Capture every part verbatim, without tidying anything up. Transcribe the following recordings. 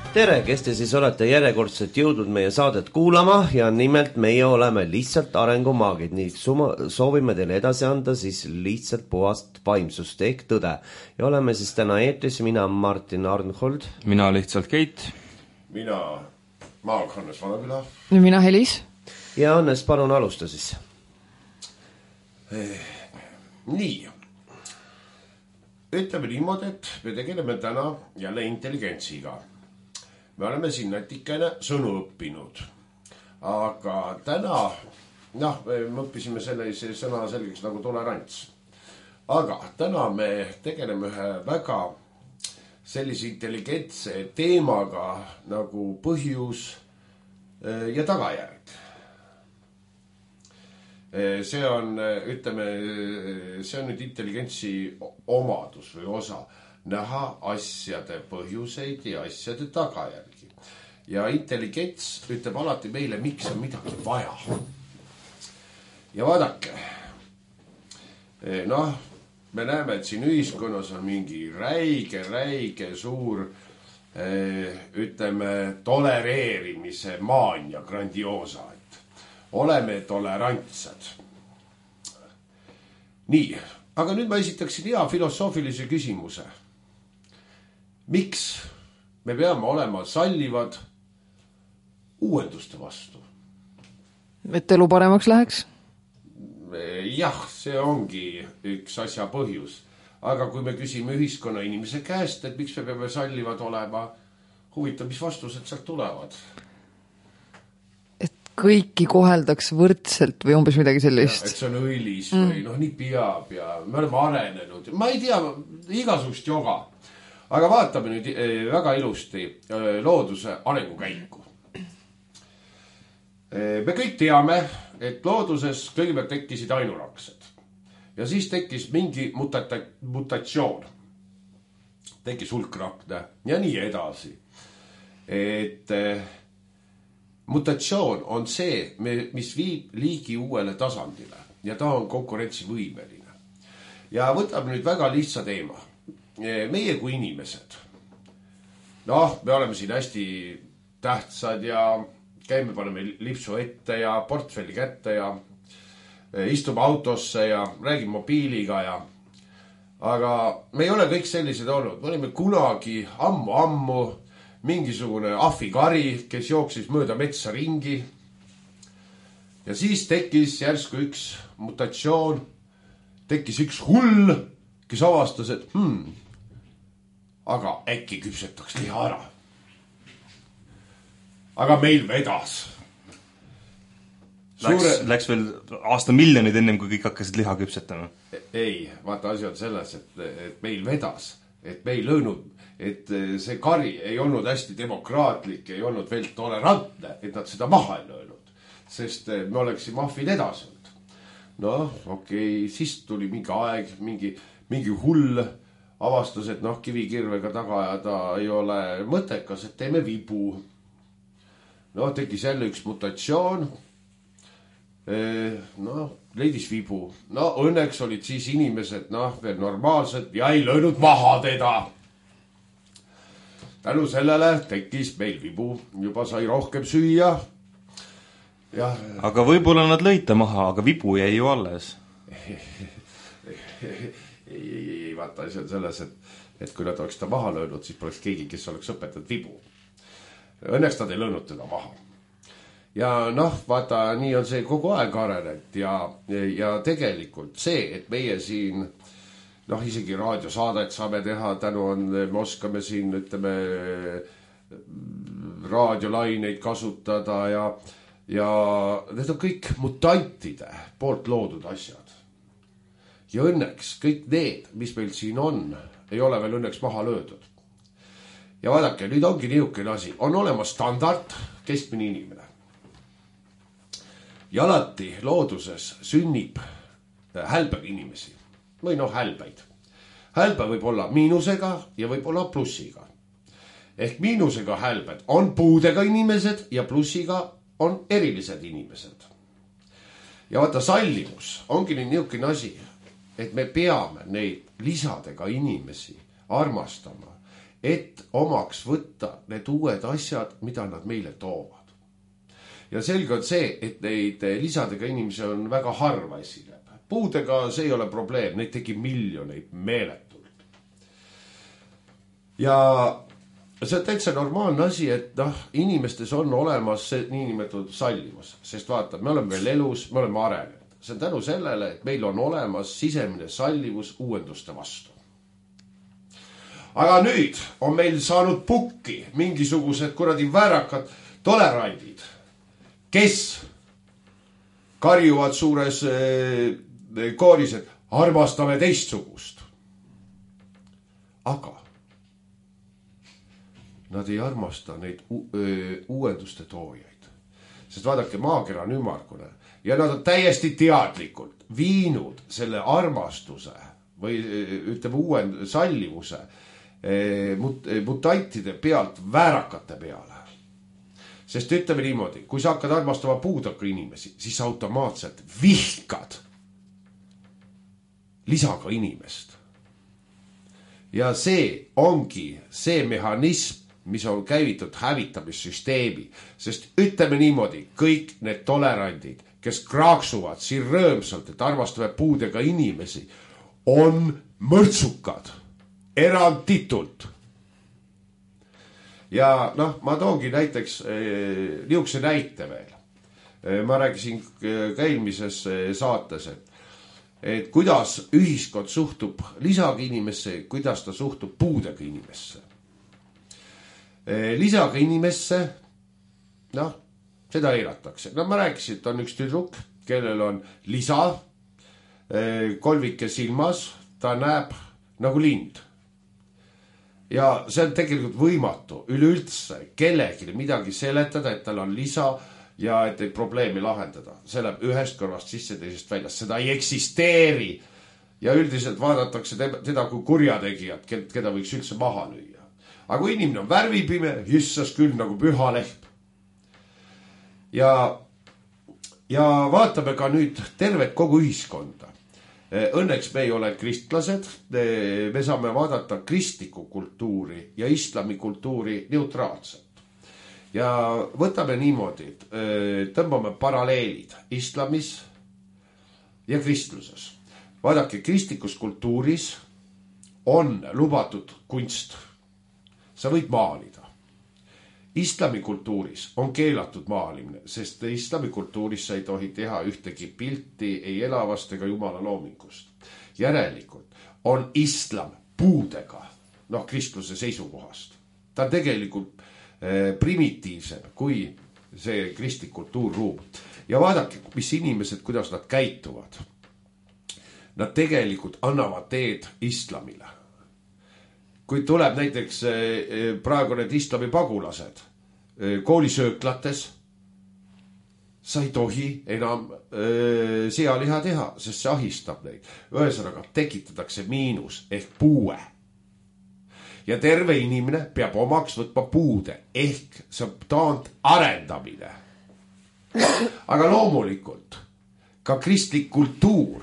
Tere, kes te siis olete järjekordselt jõudnud meie saadet kuulama ja nimelt meie oleme lihtsalt arengumaagid, nii suma, soovime teile edasi anda siis lihtsalt puhast vaimsust ehk tõde. Ja oleme siis täna eetris, mina Martin Arnhold. Mina lihtsalt Keit. Mina Maag Hannes Vanaküla. Ja mina Helis. Ja Hannes, palun alusta siis. Eh, nii. Ütleme niimoodi, et me tegeleme täna jälle intelligentsiga. Me oleme siin natikene sõnu õppinud, aga täna, noh, me õppisime sellise sõna selgeks nagu tolerants. Aga täna me tegeleme ühe väga sellise intelligentse teemaga nagu põhjus ja tagajärg. See on, ütleme, see on nüüd intelligentsi omadus või osa. Näha asjade põhjuseid ja asjade tagajärgi. Ja intelligents ütleb alati meile, miks on midagi vaja. Ja vaadake, noh, me näeme, et siin ühiskonnas on mingi räige, räige suur, ütleme, tolereerimise maania grandioosa, et oleme tolerantsed. Nii, aga nüüd ma esitaksin hea filosoofilise küsimuse. Miks me peame olema sallivad uuenduste vastu? Et elu paremaks läheks? Jah, see ongi üks asja põhjus. Aga kui me küsime ühiskonna inimese käest, et miks me peame sallivad olema, huvitav, mis vastused sealt tulevad? Et kõiki koheldaks võrdselt või umbes midagi sellist? Ja, et see on õilis mm. või noh, nii peab ja me oleme arenenud. Ma ei tea, igasugust joga. Aga vaatame nüüd väga ilusti looduse arengukäiku. Me kõik teame, et looduses kõigepealt tekkisid ainuraksed. Ja siis tekkis mingi mutata, mutatsioon. Tekkis hulkrakne ja nii edasi. Et mutatsioon on see, mis viib liigi uuele tasandile. Ja ta on konkurentsivõimeline. Ja võtame nüüd väga lihtsa teema. Meie kui inimesed, noh, me oleme siin hästi tähtsad ja käime, paneme lipsu ette ja portfelli kätte ja istume autosse ja räägime mobiiliga ja, aga me ei ole kõik sellised olnud. Me olime kunagi ammu-ammu mingisugune ahvikari, kes jooksis mööda metsa ringi ja siis tekkis järsku üks mutatsioon, tekkis üks hull, kes avastas, et hmm, aga äkki küpsetaks liha ära. Aga meil vedas. Suure... Läks, läks veel aasta miljonid ennem, kui kõik hakkasid liha küpsetama. Ei, vaata asi on selles, et, et meil vedas, et me ei löönud, et see kari ei olnud hästi demokraatlik, ei olnud veel tolerantne, et nad seda maha ei löönud, sest me oleksime ahvid edasnud. Noh, okei, siis tuli mingi aeg, mingi, mingi hull avastus, et noh, kivikirvega taga ja ta ei ole mõttekas, et teeme vibu. Noh, tekkis jälle üks mutatsioon. Noh, leidis vibu. No õnneks olid siis inimesed, noh, veel normaalsed ja ei löönud maha teda. Tänu sellele tekkis meil vibu. Juba sai rohkem süüa. Ja... Aga võib-olla nad lõite maha, aga vibu jäi ju alles. Ei, ei, ei, vaata, asi on selles, et, et kui nad oleks ta maha löönud, siis poleks keegi, kes oleks õpetanud vibu. Õnneks nad ei löönud teda maha. Ja noh, vaata, nii on see kogu aeg arenenud ja, ja tegelikult see, et meie siin, noh, isegi raadiosaadet saame teha, tänu on, me oskame siin, ütleme, raadiolaineid kasutada ja, ja need on kõik mutantide poolt loodud asjad. Ja õnneks kõik need, mis meil siin on, ei ole veel õnneks maha löödud. Ja vaadake, nüüd ongi niisugune asi. On olemas standard, keskmine inimene. Ja alati looduses sünnib hälbega inimesi. Või noh, hälbeid. Hälbe võib olla miinusega ja võib olla plussiga. Ehk miinusega hälbed on puudega inimesed ja plussiga on erilised inimesed. Ja vaata, sallivus ongi nüüd niisugune asi, et me peame neid lisadega inimesi armastama, et omaks võtta need uued asjad, mida nad meile toovad. Ja selge on see, et neid lisadega inimesi on väga harva esineb. Puudega see ei ole probleem, neid tegi miljoneid meeletult. Ja see on täitsa normaalne asi, et noh, inimestes on olemas see niinimetatud sallivus, sest vaata, me oleme veel elus, me oleme arenenud. See on tänu sellele, et meil on olemas sisemine sallivus uuenduste vastu. Aga nüüd on meil saanud pukki mingisugused kuradi väärakad tolerandid, kes karjuvad suures kooris, et armastame teistsugust. Aga nad ei armasta neid uuenduste toojaid. Sest vaadake, maakera on ümmargune ja nad on täiesti teadlikult viinud selle armastuse või ütleme uuen sallivuse mut, mutantide pealt väärakate peale. Sest ütleme niimoodi, kui sa hakkad armastama puudaka inimesi, siis automaatselt vihkad lisaga inimest. Ja see ongi see mehhanism, mis on käivitud hävitamissüsteemi, sest ütleme niimoodi, kõik need tolerandid, kes kraaksuvad siin rõõmsalt, et armastame puudega inimesi, on mõrtsukad, eranditult. Ja noh, ma toongi näiteks eh, niisuguse näite veel. Eh, ma rääkisin ka eelmises saates, et, et kuidas ühiskond suhtub lisaga inimesse, kuidas ta suhtub puudega inimesse. Eh, lisaga inimesse, noh, seda eiratakse. No ma rääkisin, et on üks tüdruk, kellel on lisa, eh, kolvike silmas, ta näeb nagu lind. Ja see on tegelikult võimatu üleüldse kellelegi midagi seletada, et tal on lisa ja et ei probleemi lahendada. See läheb ühest kõrvast sisse, teisest väljast. Seda ei eksisteeri. Ja üldiselt vaadatakse teda kui kurjategijat, keda võiks üldse maha lüüa. Aga kui inimene on värvipime, jissas küll nagu püha leht. Ja, ja vaatame ka nüüd tervet kogu ühiskonda. Õnneks me ei ole kristlased, me saame vaadata kristliku kultuuri ja islami kultuuri neutraalselt. Ja võtame niimoodi, tõmbame paralleelid islamis ja kristluses. Vaadake, kristlikus kultuuris on lubatud kunst. Sa võid maalida. Islami kultuuris on keelatud maalimine, sest islami kultuuris sa ei tohi teha ühtegi pilti ei elavast ega jumala loomingust. Järelikult on islam puudega, noh, kristluse seisukohast. Ta on tegelikult eh, primitiivsem kui see kristlik kultuurruum. Ja vaadake, mis inimesed, kuidas nad käituvad. Nad tegelikult annavad teed islamile. Kui tuleb näiteks praegu need islami pagulased koolisööklates, sa ei tohi enam sealiha teha, sest see ahistab neid. Ühesõnaga tekitatakse miinus ehk puue. Ja terve inimene peab omaks võtma puude ehk see on taant arendamine. Aga loomulikult ka kristlik kultuur,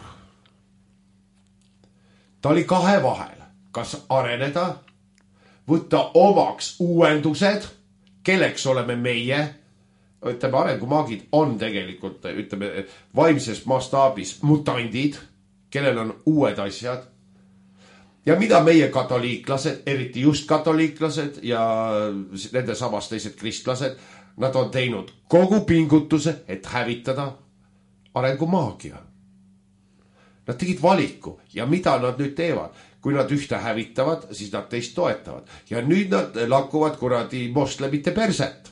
ta oli kahe vahel. Kas areneda, võtta omaks uuendused, kelleks oleme meie, ütleme, arengumaagid on tegelikult, ütleme, vaimses mastaabis mutandid, kellel on uued asjad. Ja mida meie katoliiklased, eriti just katoliiklased ja nende samast teised kristlased, nad on teinud kogu pingutuse, et hävitada arengumaagia. Nad tegid valiku ja mida nad nüüd teevad? Kui nad ühte hävitavad, siis nad teist toetavad. Ja nüüd nad lakkuvad kuradi moslemite perset.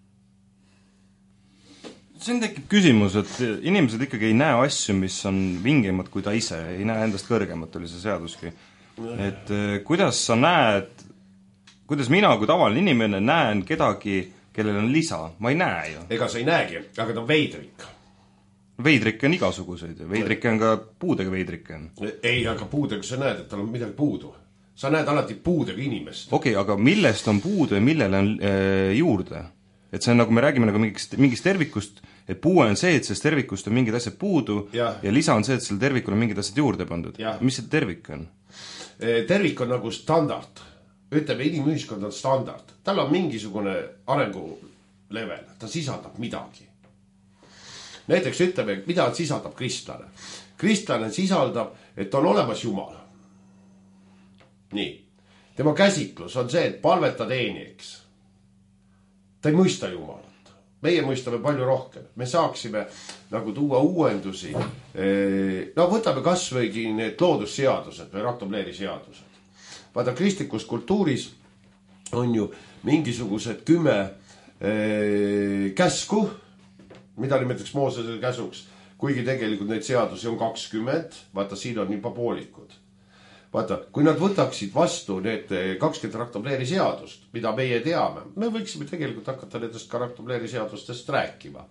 siin tekib küsimus, et inimesed ikkagi ei näe asju, mis on vingemad kui ta ise, ei näe endast kõrgemat, oli see seaduski. Et kuidas sa näed, kuidas mina kui tavaline inimene näen kedagi, kellel on lisa, ma ei näe ju. Ega sa ei näegi, aga ta on veidrik. Veidrikke on igasuguseid, veidrikke on ka puudega veidrikke. Ei, aga puudega sa näed, et tal on midagi puudu. Sa näed alati puudega inimest. Okei, okay, aga millest on puudu ja millele on äh, juurde? Et see on nagu me räägime nagu mingist, mingist tervikust, et puue on see, et sellest tervikust on mingid asjad puudu ja, ja lisa on see, et selle tervikul on mingid asjad juurde pandud. Ja. Mis see tervik on? Tervik on nagu standard. ütleme, inimühiskond on standard. Tal on mingisugune arengu level, ta sisaldab midagi. Näiteks ütleme, mida sisaldab kristlane. Kristlane sisaldab, et on olemas Jumal. Nii. Tema käsitlus on see, et palveta teeniks. Ta ei mõista Jumalat. Meie mõistame palju rohkem. Me saaksime nagu tuua uuendusi. No võtame kas võigi need loodusseadused või Raktobleri seadused. Vaata, kristlikus kultuuris on ju mingisugused kümme eh, käsku, mida nimetaks Moosesele käsuks, kuigi tegelikult neid seadusi on kakskümmend. Vaata, siin on juba poolikud. Vaata, kui nad võtaksid vastu need kakskümmend Raktobleri seadust, mida meie teame, me võiksime tegelikult hakata nendest ka Raktobleri seadustest rääkima.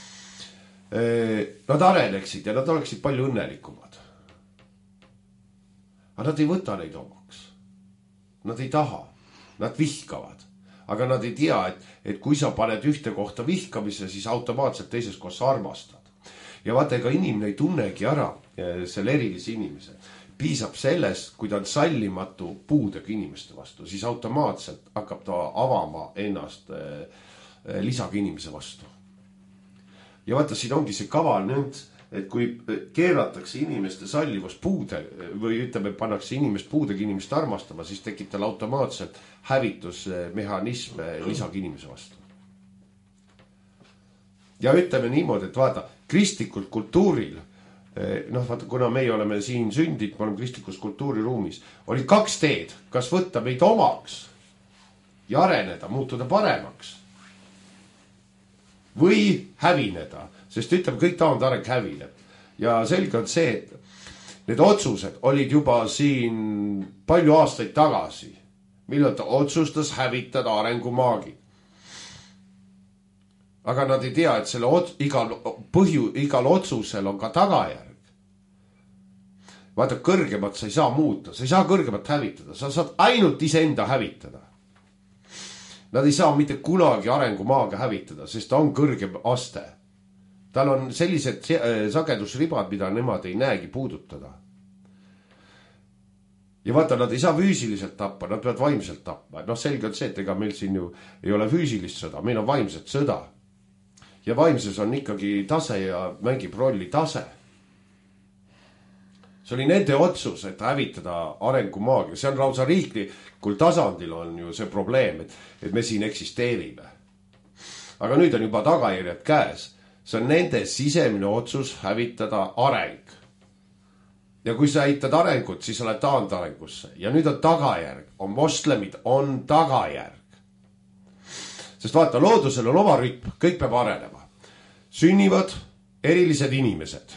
Nad areneksid ja nad oleksid palju õnnelikumad. Aga nad ei võta neid omaks. Nad ei taha. Nad vihkavad. Aga nad ei tea, et, et kui sa paned ühte kohta vihkamise, siis automaatselt teises kohas armastad. Ja vaata, ega inimene ei tunnegi ära selle erilise inimese. Piisab sellest, kui ta on sallimatu puudega inimeste vastu, siis automaatselt hakkab ta avama ennast lisaga inimese vastu. Ja vaata, siin ongi see kaval nõnd, et kui keeratakse inimeste sallivus puude või ütleme, pannakse inimest puudega inimest armastama, siis tekib tal automaatselt hävitusmehhanism lisaga inimese vastu. Ja ütleme niimoodi, et vaata, kristlikult kultuuril noh, vaata, kuna meie oleme siin sündid, me oleme kristlikus kultuuriruumis, oli kaks teed, kas võtta meid omaks ja areneda, muutuda paremaks või hävineda, sest ütleme, kõik taandareng hävineb. Ja selge on see, et need otsused olid juba siin palju aastaid tagasi, millal ta otsustas hävitada arengumaagi. Aga nad ei tea, et selle ot- igal, põhju, igal otsusel on ka tagajärg. Vaata, kõrgemat sa ei saa muuta, sa ei saa kõrgemat hävitada, sa saad ainult iseenda hävitada. Nad ei saa mitte kunagi arengumaaga hävitada, sest ta on kõrgem aste. Tal on sellised sagedusribad, mida nemad ei näegi puudutada. Ja vaata, nad ei saa füüsiliselt tappa, nad peavad vaimselt tappa. Noh, selge on see, et ega meil siin ju ei ole füüsilist sõda, meil on vaimset sõda. Ja vaimses on ikkagi tase ja mängib rolli tase. See oli nende otsus, et hävitada arengumaagia. See on lausa riiklikul tasandil on ju see probleem, et, et me siin eksisteerime. Aga nüüd on juba tagajärjed käes. See on nende sisemine otsus hävitada areng. Ja kui sa hävitad arengut, siis oled taandarengusse. Ja nüüd on tagajärg. On moslemid, on tagajärg. Sest vaata, loodusel on oma rütm, kõik peab arenema. Sünnivad erilised inimesed.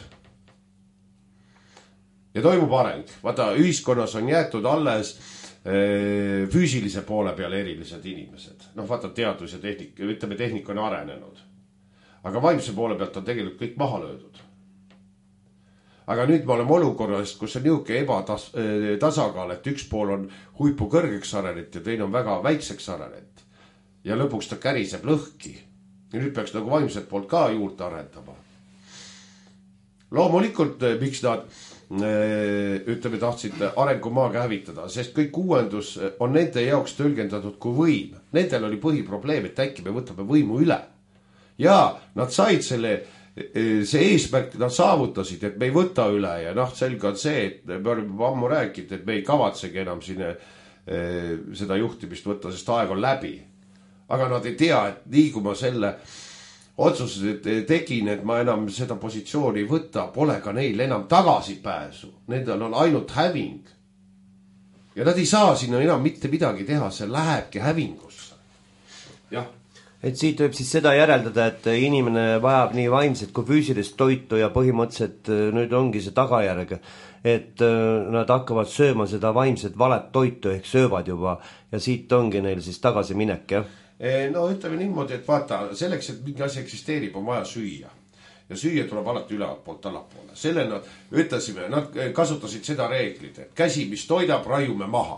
Ja toimub areng. Vaata, ühiskonnas on jäetud alles e, füüsilise poole peale erilised inimesed. Noh, vaata, teadus ja tehnik, ütleme, tehnik on arenenud. Aga vaimse poole pealt on tegelikult kõik maha löödud. Aga nüüd me oleme olukorras, kus on niuke ebatasakaal, et üks pool on huipu kõrgeks arenet ja teine on väga väikseks arenet. Ja lõpuks ta käriseb lõhki. Ja nüüd peaks nagu vaimset poolt ka juurde arendama. Loomulikult, miks nad ütleme, tahtsid arengumaaga hävitada, sest kõik uuendus on nende jaoks tõlgendatud kui võim. Nendel oli põhiprobleem, et äkki me võtame võimu üle. Ja nad said selle, see eesmärk, nad saavutasid, et me ei võta üle ja noh, selge on see, et me oleme ammu rääkinud, et me ei kavatsegi enam sinne seda juhtimist võtta, sest aeg on läbi. Aga nad ei tea, et nii kui ma selle otsused tegin, et ma enam seda positsiooni võtta, pole ka neil enam tagasipääsu. Nendel on ainult häving. Ja nad ei saa sinna enam mitte midagi teha, see lähebki hävingusse. Jah. Et siit võib siis seda järeldada, et inimene vajab nii vaimset kui füüsilist toitu ja põhimõtteliselt nüüd ongi see tagajärg, et nad hakkavad sööma seda vaimset valet toitu ehk söövad juba ja siit ongi neil siis tagasi minek, jah? No ütleme niimoodi, et vaata, selleks, et mingi asi eksisteerib, on vaja süüa. Ja süüa tuleb alati ülevalt poolt allapoole. Selle nad ütlesime, nad kasutasid seda reeglid, et käsi, mis toidab, raiume maha.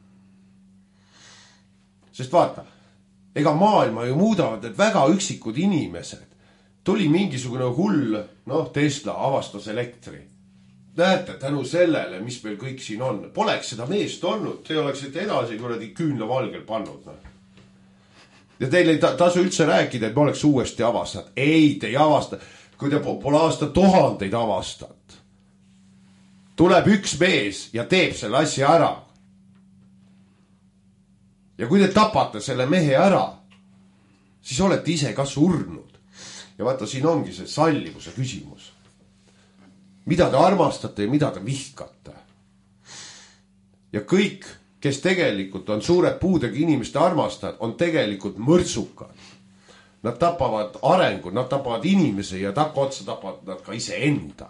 Sest vaata, ega maailma ju muudavad need väga üksikud inimesed. Tuli mingisugune hull, noh, Tesla avastas elektri. näete, tänu sellele, mis meil kõik siin on, poleks seda meest olnud, te oleksite edasi kuradi küünla valgel pannud. No. Ja teil ei ta, tasu üldse rääkida, et me oleks uuesti avastanud. Ei, te ei avasta. Kui te pole aasta tuhandeid avastanud, tuleb üks mees ja teeb selle asja ära. Ja kui te tapate selle mehe ära, siis olete ise ka surnud. Ja vaata, siin ongi see sallivuse küsimus. Mida te armastate ja mida te vihkate. Ja kõik, kes tegelikult on suured puudega inimeste armastajad, on tegelikult mõrtsukad. Nad tapavad arengu, nad tapavad inimese ja takka otsa tapavad nad ka ise enda.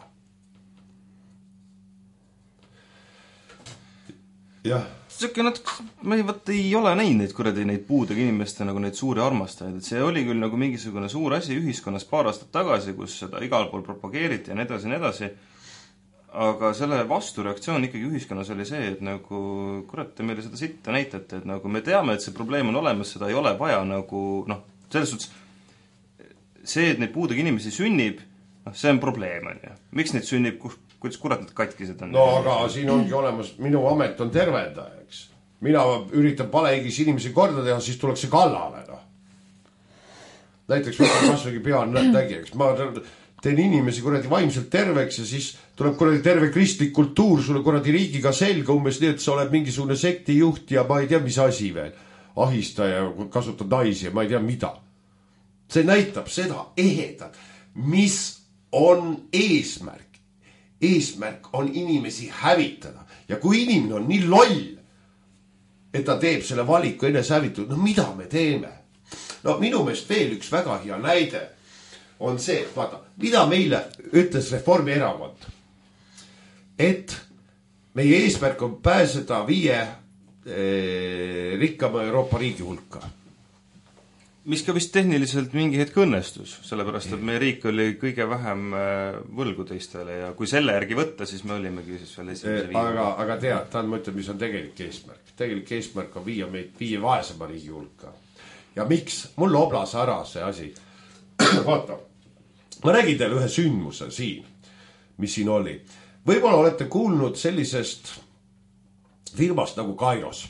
Jah. Siuke natuke, ma ei, võt, ei ole näinud neid kuradi neid puudega inimeste nagu neid suuri armastajaid. Et see oli küll nagu mingisugune suur asi ühiskonnas paar aastat tagasi, kus seda igal pool propageeriti ja nii edasi, nii edasi. Aga selle vastureaktsioon ikkagi ühiskonnas oli see, et nagu, kurat, te meile seda sitta näitate, et nagu me teame, et see probleem on olemas, seda ei ole vaja nagu, noh, selles suhtes see, et neid puudega inimesi sünnib, noh, see on probleem, on ju. Miks neid sünnib, kuidas kurat need katkised on? No aga siin ongi olemas, minu amet on tervendaja, eks. Mina üritan palehigis inimesi korda teha, siis tuleks see kallale, noh. Näiteks kasvõi pean nägijaks. Ma teen inimesi kuradi vaimselt terveks ja siis tuleb kuradi terve kristlik kultuur sulle kuradi riigiga selga umbes nii, et sa oled mingisugune sektijuht ja ma ei tea, mis asi veel. Ahista ja kasutab naisi ja ma ei tea, mida. See näitab seda ehedat, mis on eesmärk. Eesmärk on inimesi hävitada. Ja kui inimene on nii loll, et ta teeb selle valiku enne hävitud, no mida me teeme? No minu meelest veel üks väga hea näide on see, vaata, mida meile ütles Reformierakond, et meie eesmärk on pääseda viie eh, rikkama Euroopa riigi hulka. Mis ka vist tehniliselt mingi hetk õnnestus, sellepärast, et meie riik oli kõige vähem võlgu teistele ja kui selle järgi võtta, siis me olimegi siis veel esimese viie. Aga, aga tead, ta on mõtled, mis on tegelik eesmärk. Tegelik eesmärk on viia meid viie vaesema riigi hulka. Ja miks? Mul oblas ära see asi. Vaata, ma räägin teile ühe sündmuse siin, mis siin oli. Võib-olla olete kuulnud sellisest firmast nagu Kairos.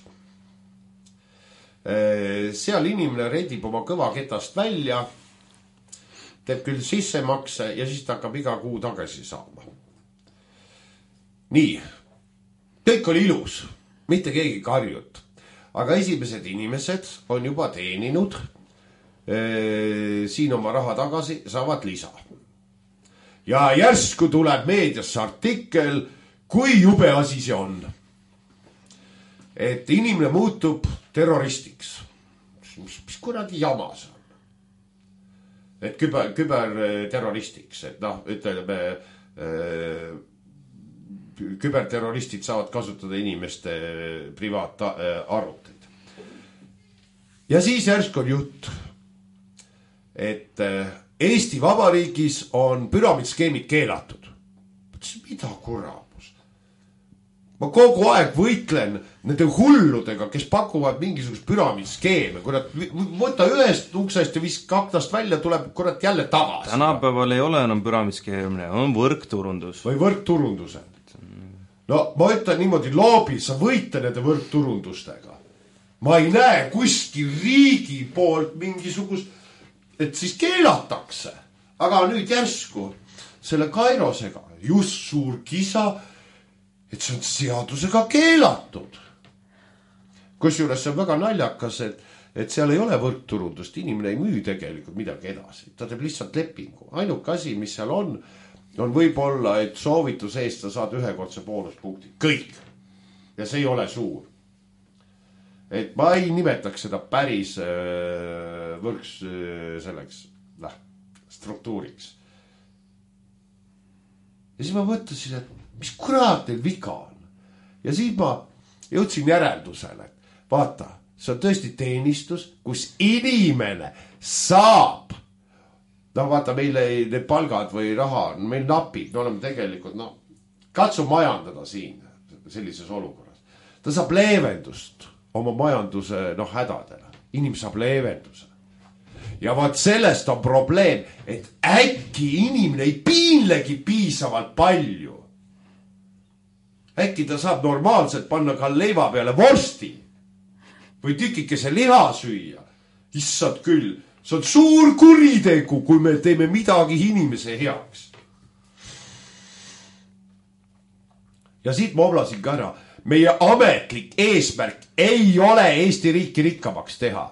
Seal inimene rendib oma kõvaketast välja, teeb küll sissemakse ja siis ta hakkab iga kuu tagasi saama. Nii, kõik oli ilus, mitte keegi karjut. Aga esimesed inimesed on juba teeninud ee, siin oma raha tagasi, saavad lisa. Ja järsku tuleb meediasse artikkel, kui jube asi see on. Et inimene muutub terroristiks. Mis, mis kuradi jama see on? Et küber, küberterroristiks, et noh, ütleme, ee, küberterroristid saavad kasutada inimeste privaatarvuteid. Ja siis järsk on jutt, et Eesti Vabariigis on püramidskeemid keelatud. Mida kuramus? Ma kogu aeg võitlen nende hulludega, kes pakuvad mingisugust püramidskeeme. Kurat, võta ühest uksest ja visk kaktast välja, tuleb kurat jälle tagasi. Tänapäeval ei ole enam püramidskeemine, on võrkturundus. Või võrkturundused. No ma ütlen niimoodi, loobi, sa võite nende võrkturundustega. Ma ei näe kuskil riigi poolt mingisugust, et siis keelatakse. Aga nüüd järsku selle Kairosega just suur kisa, et see on seadusega keelatud. Kusjuures see on väga naljakas, et, et seal ei ole võrkturundust. Inimene ei müü tegelikult midagi edasi. Ta teeb lihtsalt lepingu. Ainuke asi, mis seal on, on võib-olla, et soovituse eest sa saad ühekordse boonuspunkti. Kõik. Ja see ei ole suur. Et ma ei nimetaks seda päris äh, võrks äh, selleks läh, struktuuriks. Ja siis ma mõtlesin, et mis kurat teil viga on. Ja siis ma jõudsin järeldusele, et vaata, see on tõesti teenistus, kus inimene saab. No vaata, meil ei, need palgad või raha, meil napib, me oleme tegelikult, no, katsu majandada siin sellises olukorras. Ta saab leevendust oma majanduse, noh, hädadele. Inimene saab leevenduse. Ja vaat sellest on probleem, et äkki inimene ei piinlegi piisavalt palju. äkki ta saab normaalselt panna ka leiva peale vorsti või tükikese liha süüa. Issad küll, see on suur kuritegu, kui me teeme midagi inimese heaks. Ja siit ma oblasin ka ära. Meie ametlik eesmärk ei ole Eesti riiki rikkamaks teha.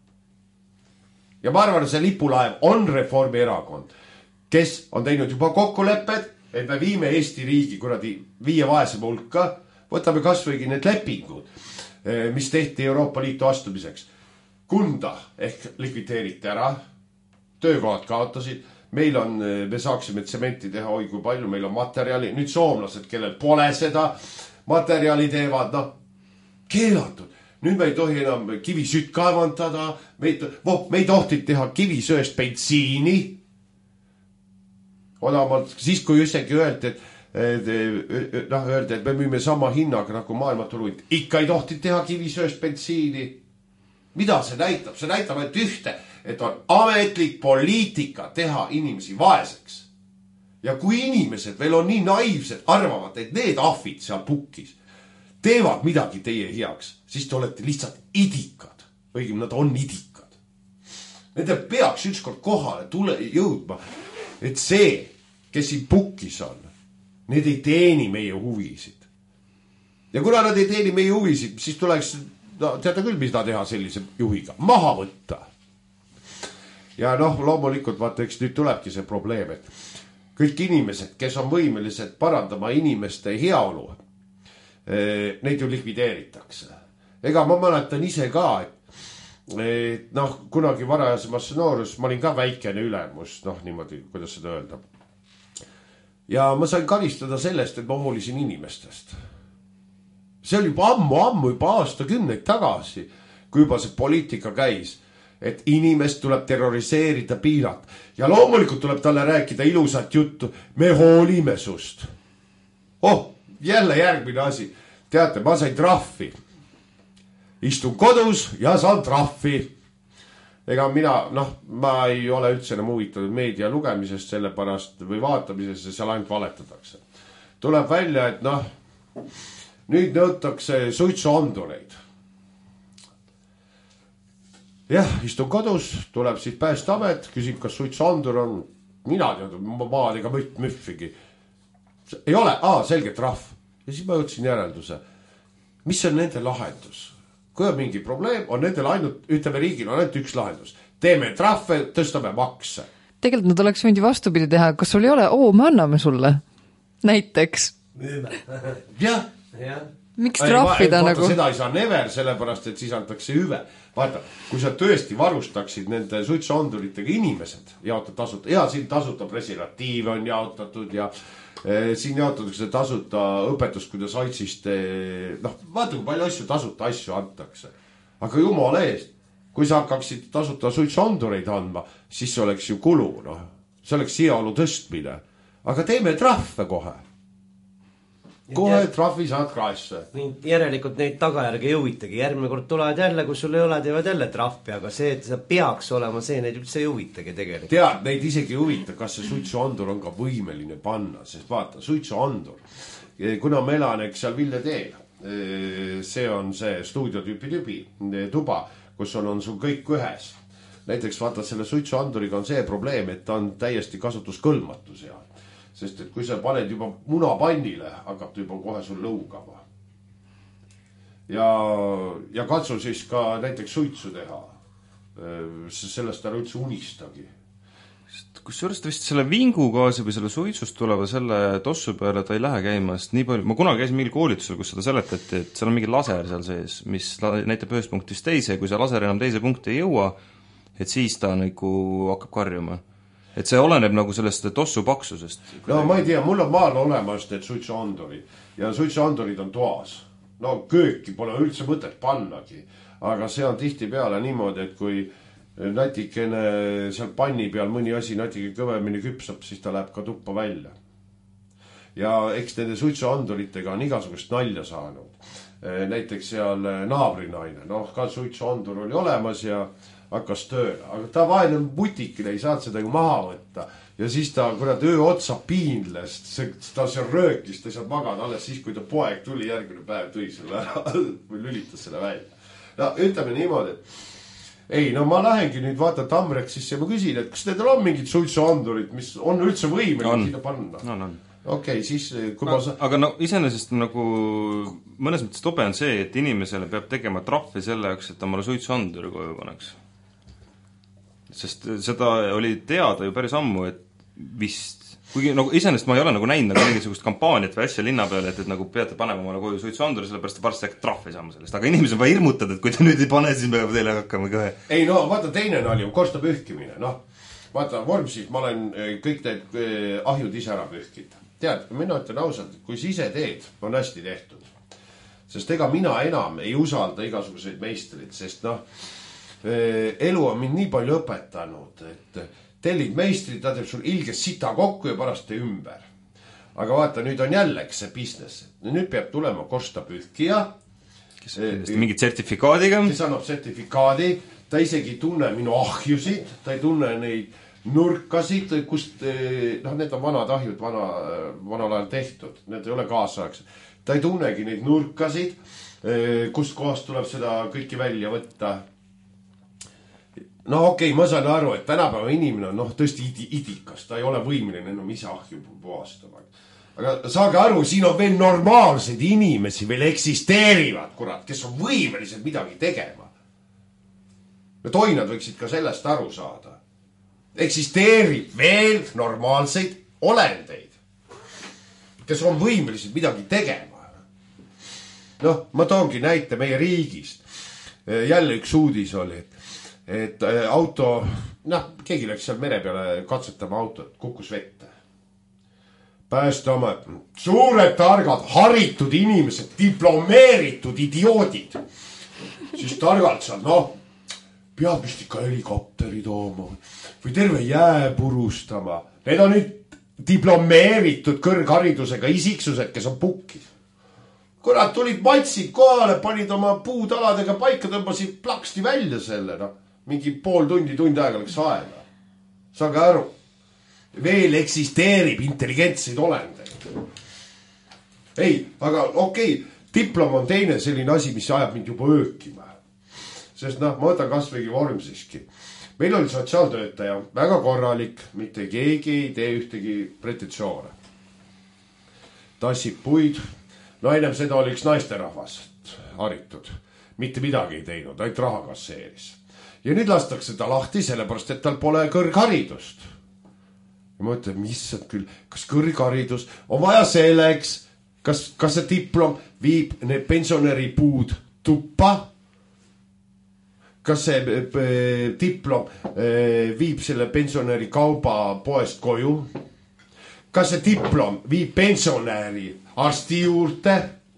Ja ma arvan, see lipulaev on Reformierakond, kes on teinud juba kokkulepped, et me viime Eesti riigi kuradi viie vaesema hulka, võtame kasvõigi need lepingud, mis tehti Euroopa Liitu astumiseks. Kunda ehk likvideeriti ära, töökohad kaotasid, meil on, me saaksime tsementi teha, oi kui palju, meil on materjali, nüüd soomlased, kellel pole seda materjali teevad, noh, keelatud. Nüüd me ei tohi enam kivisütt kaevandada, me ei, voh, me ei tohtid teha kivisööst bensiini. Odavalt, siis kui isegi öeldi, et, et, noh, öeldi, et me müüme sama hinnaga nagu maailmaturuid, ikka ei tohtid teha kivisööst bensiini. Mida see näitab? See näitab et ühte, et on ametlik poliitika teha inimesi vaeseks. Ja kui inimesed veel on nii naiivsed, arvavad, et need ahvid seal pukkis teevad midagi teie heaks, siis te olete lihtsalt idikad. Õigem, nad on idikad. Nende peaks ükskord kohale tule, jõudma, et see, kes siin pukkis on, need ei teeni meie huvisid. Ja kuna nad ei teeni meie huvisid, siis tuleks, no, teada küll, mida teha sellise juhiga. Maha võtta. Ja noh, loomulikult, vaata, eks nüüd tulebki see probleem, et kõik inimesed, kes on võimelised parandama inimeste heaolu, neid ju likvideeritakse. Ega ma mäletan ise ka, et, et noh, kunagi varajasemas noorus, ma olin ka väikene ülemus, noh niimoodi, kuidas seda öelda. Ja ma sain karistada sellest, et ma hoolisin inimestest. See oli juba ammu, ammu, juba aastakümneid tagasi, kui juba see poliitika käis, et inimest tuleb terroriseerida, piirat. Ja loomulikult tuleb talle rääkida ilusat juttu, me hoolime sust. Oh, jälle järgmine asi. Teate, ma sain trahvi. Istun kodus ja saan trahvi. Ega mina, noh, ma ei ole üldse enam huvitatud meedia lugemisest selle pärast või vaatamisest, seal ainult valetatakse. Tuleb välja, et noh, nüüd nõutakse suitsuandureid. Jah, istun kodus, tuleb siit Päästeamet, küsib, kas suitsuandur on, mina tead, maad ega mütt müffigi. Ei ole, aa, selge trahv. Ja siis ma jõudsin järelduse, mis on nende lahendus? Kui on mingi probleem, on nendel ainult, ütleme riigil on ainult üks lahendus. Teeme trahve, tõstame makse. Tegelikult nad oleks võinud vastupidi teha, kas sul ei ole, oo, me anname sulle. Näiteks. Jah. Ja. Miks trahvida vaata, nagu? Seda ei saa never, sellepärast, et siis antakse hüve. Vaata, kui sa tõesti varustaksid nende suitsuanduritega inimesed, jaotad tasuta, ja siin tasuta preservatiive on jaotatud ja eh, siin jaotatakse tasuta õpetust, kuidas aitsist, eh, noh, vaata, kui palju asju tasuta asju antakse. Aga jumala eest, kui sa hakkaksid tasuta suitsuandureid andma, siis see oleks ju kulu, noh. See oleks heaolu tõstmine. Aga teeme trahve kohe. Kohe trahvi saad kraesse. Järelikult neid tagajärgi ei huvitagi. Järgmine kord tulevad jälle, kui sul ei ole, teevad jälle trahvi, aga see, et see peaks olema, see neid üldse ei huvitagi tegelikult. Tead, neid isegi huvita, kas see suitsuandur on ka võimeline panna, sest vaata, suitsuandur, kuna ma elan, eks seal Ville teel, see on see stuudiotüüpi tübi, tuba, kus on, on sul kõik ühes. Näiteks vaata, selle suitsuanduriga on see probleem, et ta on täiesti kasutuskõlmatu seal. Sest et kui sa paned juba munapannile, hakkab ta juba kohe sul lõugama. Ja, ja katsu siis ka näiteks suitsu teha. Sellest ära üldse unistagi. Kusjuures ta vist selle vingugaasi või selle suitsust tuleva selle tossu peale ta ei lähe käima, sest nii palju, ma kunagi käisin mingil koolitusel, kus seda seletati, et seal on mingi laser seal sees, mis näitab ühest punktist teise, kui see laser enam teise punkti ei jõua, et siis ta nagu hakkab karjuma. Et see oleneb nagu sellest tossu paksusest. No ma ei tea, mul on maal olemas need suitsuandurid ja suitsuandurid on toas. No kööki pole üldse mõtet pannagi, aga see on tihti peale niimoodi, et kui natikene seal panni peal mõni asi natike kõvemini küpsab, siis ta läheb ka tuppa välja. Ja eks nende suitsuanduritega on igasugust nalja saanud. Näiteks seal naabrinaine, noh ka suitsuandur oli olemas ja hakkas tööle, aga ta vaene butikil ei saanud seda ju maha võtta ja siis ta kurat öö otsa piinles, ta seal röökis, ta ei saanud magada alles siis, kui ta poeg tuli järgmine päev, tõi selle ära või lülitas selle välja. No ütleme niimoodi, et ei, no ma lähengi nüüd vaata Tamreksisse ja ma küsin, et kas nendel on mingid suitsuandurid, mis on üldse võimeline sinna panna? On, on. Okei, okay, siis kui ma, ma sa... Aga no iseenesest nagu mõnes mõttes tobe on see, et inimesele peab tegema trahvi selle jaoks, et omale suitsuanduri koju paneks. Sest seda oli teada ju päris ammu, et vist, kuigi nagu iseenesest ma ei ole nagu näinud nagu mingisugust kampaaniat või asja linna peale, et, et nagu peate panema omale koju suitsuanduri, sellepärast varsti äkki trahvi saama sellest. Aga inimesed on vaja hirmutada, et kui te nüüd ei pane, siis me peab teile hakkama kohe. Ei no, vaata teine nali on korsta pühkimine, noh. Vaata, Vormsis ma olen kõik need ahjud ise ära pühkid. Tead, mina ütlen ausalt, et kui sa ise teed, on hästi tehtud. Sest ega mina enam ei usalda igasuguseid meistrid, sest noh, elu on mind nii palju õpetanud, et tellid meistrid, ta teeb sul ilges sita kokku ja pärast tee ümber. Aga vaata, nüüd on jällegi see business. Nüüd peab tulema korsta pühkija. Kes on mingid sertifikaadiga. Kes annab sertifikaadi. Ta isegi ei tunne minu ahjusid, ta ei tunne neid nurkasid, kust, noh, need on vanad ahjud, vana, vanal ajal tehtud. Need ei ole kaasaegse. Ta ei tunnegi neid nurkasid, kust kohast tuleb seda kõiki välja võtta. No okei, okay, ma saan aru, et tänapäeva inimene on noh, tõesti idikas, ta ei ole võimeline enam ise ahju puhastama. Aga saage aru, siin on veel normaalseid inimesi veel eksisteerivad, kurat, kes on võimelised midagi tegema. Ja toinad võiksid ka sellest aru saada. Eksisteerib veel normaalseid olendeid, kes on võimelised midagi tegema. Noh, ma toongi näite meie riigist. Jälle üks uudis oli, et et auto, noh, keegi läks seal mere peale katsetama autot, kukkus vette. Päästeamet, suured targad, haritud inimesed, diplomeeritud idioodid. Siis targalt seal, noh, peab vist ikka helikopteri tooma või terve jää purustama. Need on nüüd diplomeeritud kõrgharidusega isiksused, kes on pukkis. Kurat, tulid matsid kohale, panid oma puutaladega paika, tõmbasid plaksti välja selle, noh. Mingi pool tundi, tund aega läks aega. Saage aru. Veel eksisteerib intelligentseid olendeid. Ei, aga okei, okay, diplom on teine selline asi, mis ajab mind juba öökima. Sest noh, ma võtan kasvõigi Vormsiski. Meil oli sotsiaaltöötaja, väga korralik, mitte keegi ei tee ühtegi pretensioone. Tassib puid. No ennem seda oli üks naisterahvast haritud. Mitte midagi ei teinud, ainult raha kasseeris. Ja nüüd lastakse ta lahti sellepärast, et tal pole kõrgharidust. Ja ma ütlen, mis on küll, kas kõrgharidus on vaja selleks, kas, kas see diplom viib need pensionäri puud tuppa? Kas see äh, diplom äh, viib selle pensionäri kauba poest koju? Kas see diplom viib pensionäri arsti juurde?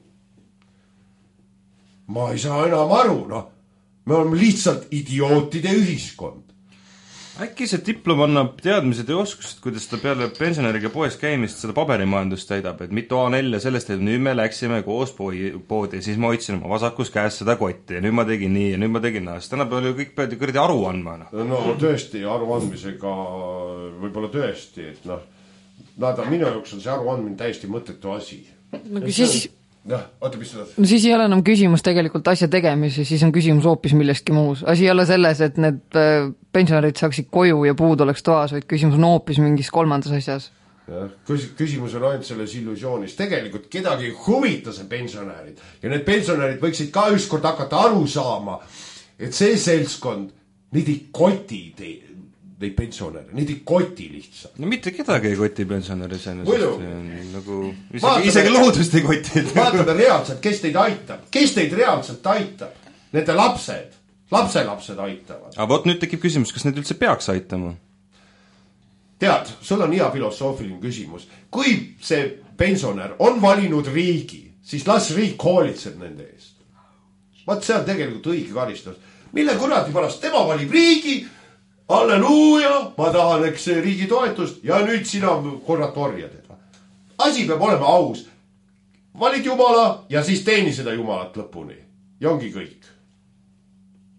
Ma ei saa enam aru, noh. Me oleme lihtsalt idiootide ühiskond. Äkki see diplom annab teadmised ja oskused, kuidas ta peale pensionäriga poes käimist seda paberimajandust täidab, et mitu A neli ja sellest, et nüüd me läksime koos poodi ja siis ma hoidsin oma vasakus käes seda kotti ja nüüd ma tegin nii ja nüüd ma tegin naa. Sest tänapäeval ju kõik peavad ju kõrdi aru andma. No, no tõesti, aru andmisega võib-olla tõesti, et noh, nad on minu jaoks on see aru andmine täiesti mõttetu asi. No, siis... Jah, oota, mis seda? No siis ei ole enam küsimus tegelikult asja tegemisi, siis on küsimus hoopis millestki muus. Asi ei ole selles, et need pensionärid saaksid koju ja puud oleks toas, vaid küsimus on hoopis mingis kolmandas asjas. Ja, küsimus on ainult selles illusioonis. Tegelikult kedagi huvita see pensionärid. Ja need pensionärid võiksid ka ükskord hakata aru saama, et see seltskond, neid ei koti te, neid pensionäre, neid ei koti lihtsalt. No mitte kedagi ei koti pensionäri sen. Nagu isegi, vaatame, isegi loodust ei koti. Vaatame reaalselt, kes teid aitab. Kes teid reaalselt aitab? Nende lapsed. Lapselapsed aitavad. Aga võt nüüd tekib küsimus, kas need üldse peaks aitama? Tead, sul on hea filosoofiline küsimus. Kui see pensionär on valinud riigi, siis las riik hoolitseb nende eest. Vaat see on tegelikult õige karistus. Mille kuradi pärast tema valib riigi, halleluuja, ma tahan eks riigi toetust ja nüüd sina korrat orja teda. Asi peab olema aus. Valid Jumala ja siis teeni seda Jumalat lõpuni. Ja ongi kõik.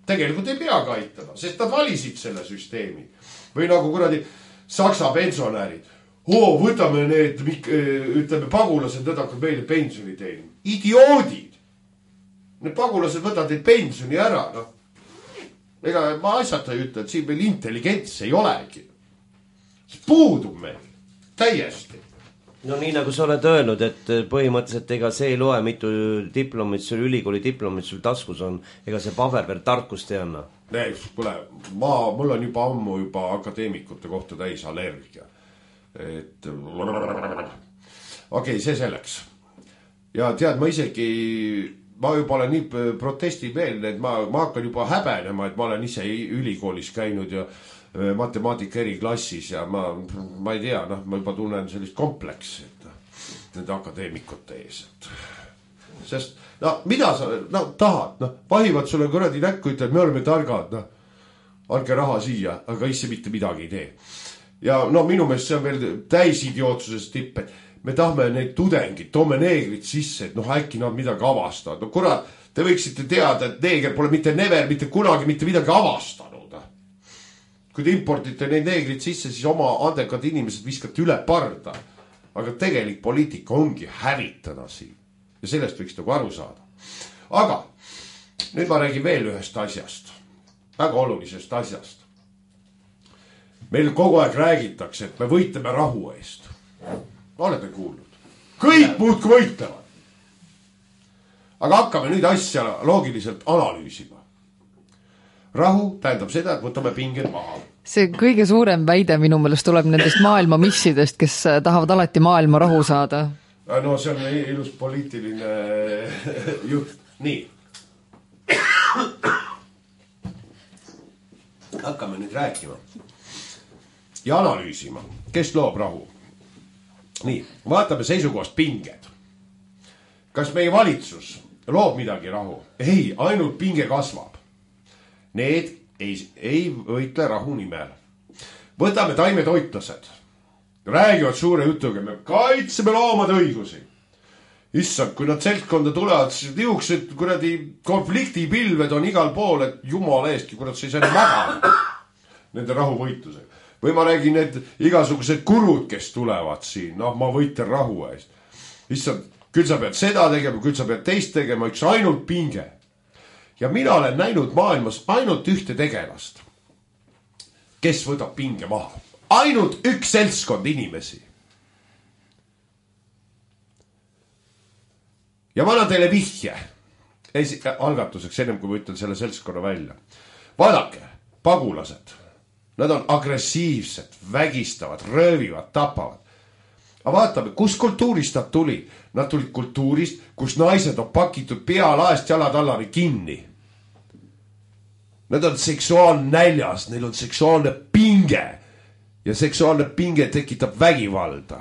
tegelikult ei peagi aitama, sest nad valisid selle süsteemi. Või nagu kuradi Saksa pensionärid. Oo, võtame need, ütleme, pagulased, need hakkavad meile pensioni teenima. Idioodid! Need pagulased võtavad teid pensioni ära, noh. Ega ma asjata ei ütle, et siin meil intelligents ei olegi. See puudub meil. Täiesti. No nii nagu sa oled öelnud, et põhimõtteliselt ega see ei loe, mitu diplomit sul, ülikooli diplomit sul taskus on, ega see paber veel tarkust ei anna. Nee, pole, ma, mul on juba ammu juba akadeemikute kohta täis allergia. Et okei, okay, see selleks. Ja tead, ma isegi, ma juba olen nii protesti veel, et ma, ma hakkan juba häbenema, et ma olen ise ülikoolis käinud ja matemaatika eriklassis ja ma, ma ei tea, noh, ma juba tunnen sellist kompleksi, et nende akadeemikute ees, et sest, no, mida sa, no, tahad, noh, vahivad sulle kuradi näkku, ütled, me oleme targad, noh, andke raha siia, aga isse mitte midagi ei tee. Ja no minu meelest see on veel täis idiootsusest tipp, et me tahame neid tudengid, toome neegrid sisse, et noh, äkki nad midagi avastavad. No kurat, te võiksite teada, et neeger pole mitte never, mitte kunagi mitte midagi avastanud. Kui te importite neid neegrid sisse, siis oma andekad inimesed viskate üle parda. Aga tegelik poliitika ongi hävitada siin. Ja sellest võiks nagu aru saada. Aga nüüd ma räägin veel ühest asjast. Väga olulisest asjast. Meil kogu aeg räägitakse, et me võitleme rahu eest. Olete kuulnud? Kõik muudki võitlevad. Aga hakkame nüüd asja loogiliselt analüüsima. Rahu tähendab seda, et võtame pinged maha. See kõige suurem väide minu meelest tuleb nendest maailma missidest, kes tahavad alati maailma rahu saada. No see on ilus poliitiline jutt. Nii. Hakkame nüüd rääkima. Ja analüüsima. Kes loob rahu? Nii, vaatame seisukohast pinged. Kas meie valitsus loob midagi rahu? Ei, ainult pinge kasvab. Need ei, ei võitle rahu nimel. Võtame taimetoitlased. Räägivad suure jutuga, me kaitseme loomade õigusi. Issand, kui nad seltkonda tulevad, siis niuksed kuradi konfliktipilved on igal pool, et jumal eestki, kurat, sa ei saa magada nende rahuvõitlusega. Või ma räägin need igasugused kurud, kes tulevad siin, noh, ma võitlen rahu eest. Issand, küll sa pead seda tegema, küll sa pead teist tegema, üks ainult pinge. Ja mina olen näinud maailmas ainult ühte tegelast, kes võtab pinge maha. Ainult üks seltskond inimesi. Ja ma annan teile vihje esi- algatuseks, ennem kui ma ütlen selle seltskonna välja. Vaadake, pagulased. Nad on agressiivsed, vägistavad, röövivad, tapavad. Aga vaatame, kus kultuurist nad tuli? Nad tulid kultuurist, kus naised on pakitud pealaest jalad allani kinni. Nad on seksuaalne näljas, neil on seksuaalne pinge ja seksuaalne pinge tekitab vägivalda.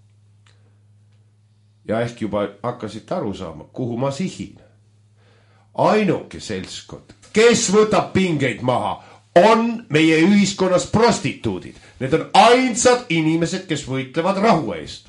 Ja ehk juba hakkasite aru saama, kuhu ma sihin. Ainuke seltskond, kes võtab pingeid maha, on meie ühiskonnas prostituudid. Need on ainsad inimesed, kes võitlevad rahu eest.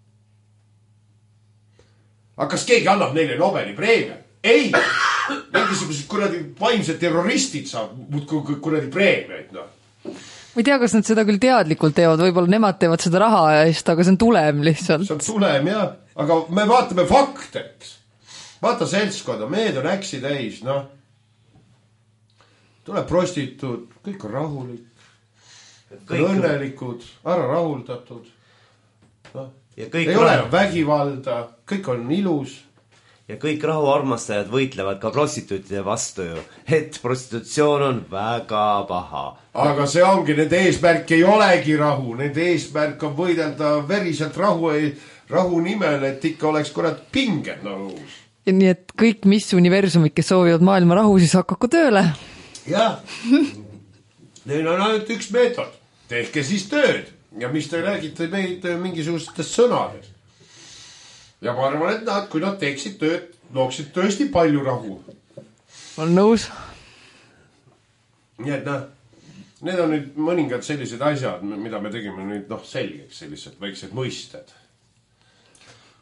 Aga kas keegi annab neile Nobeli preemia? Ei! Mingisugused kuradi vaimsed terroristid saab kuradi preemiaid, noh. Ma ei tea, kas nad seda küll teadlikult teevad, võib-olla nemad teevad seda raha eest, aga see on tulem lihtsalt. See on tulem, jah. Aga me vaatame fakte, eks. Vaata seltskonda, mehed on äksi täis, noh. Tuleb prostituud, kõik on rahulik, kõik õnnelikud, ära rahuldatud. No. Ja kõik ei rahu... ole vägivalda, kõik on ilus. Ja kõik rahuarmastajad võitlevad ka prostituutide vastu ju, et prostitutsioon on väga paha. Aga see ongi, nende eesmärk ei olegi rahu, nende eesmärk on võidelda veriselt rahu, rahu nimel, et ikka oleks kurat pinged nagu. Ja nii, et kõik mis universumid, kes soovivad maailma rahu, siis hakaku tööle. Jah, neil on ainult üks meetod, tehke siis tööd ja mis te räägite meid mingisugustest sõnadest. Ja ma arvan, et nad, kui nad teeksid tööd, looksid tõesti palju rahu. On nõus. Nii et noh, need on nüüd mõningad sellised asjad, mida me tegime nüüd noh selgeks, sellised väiksed mõisted.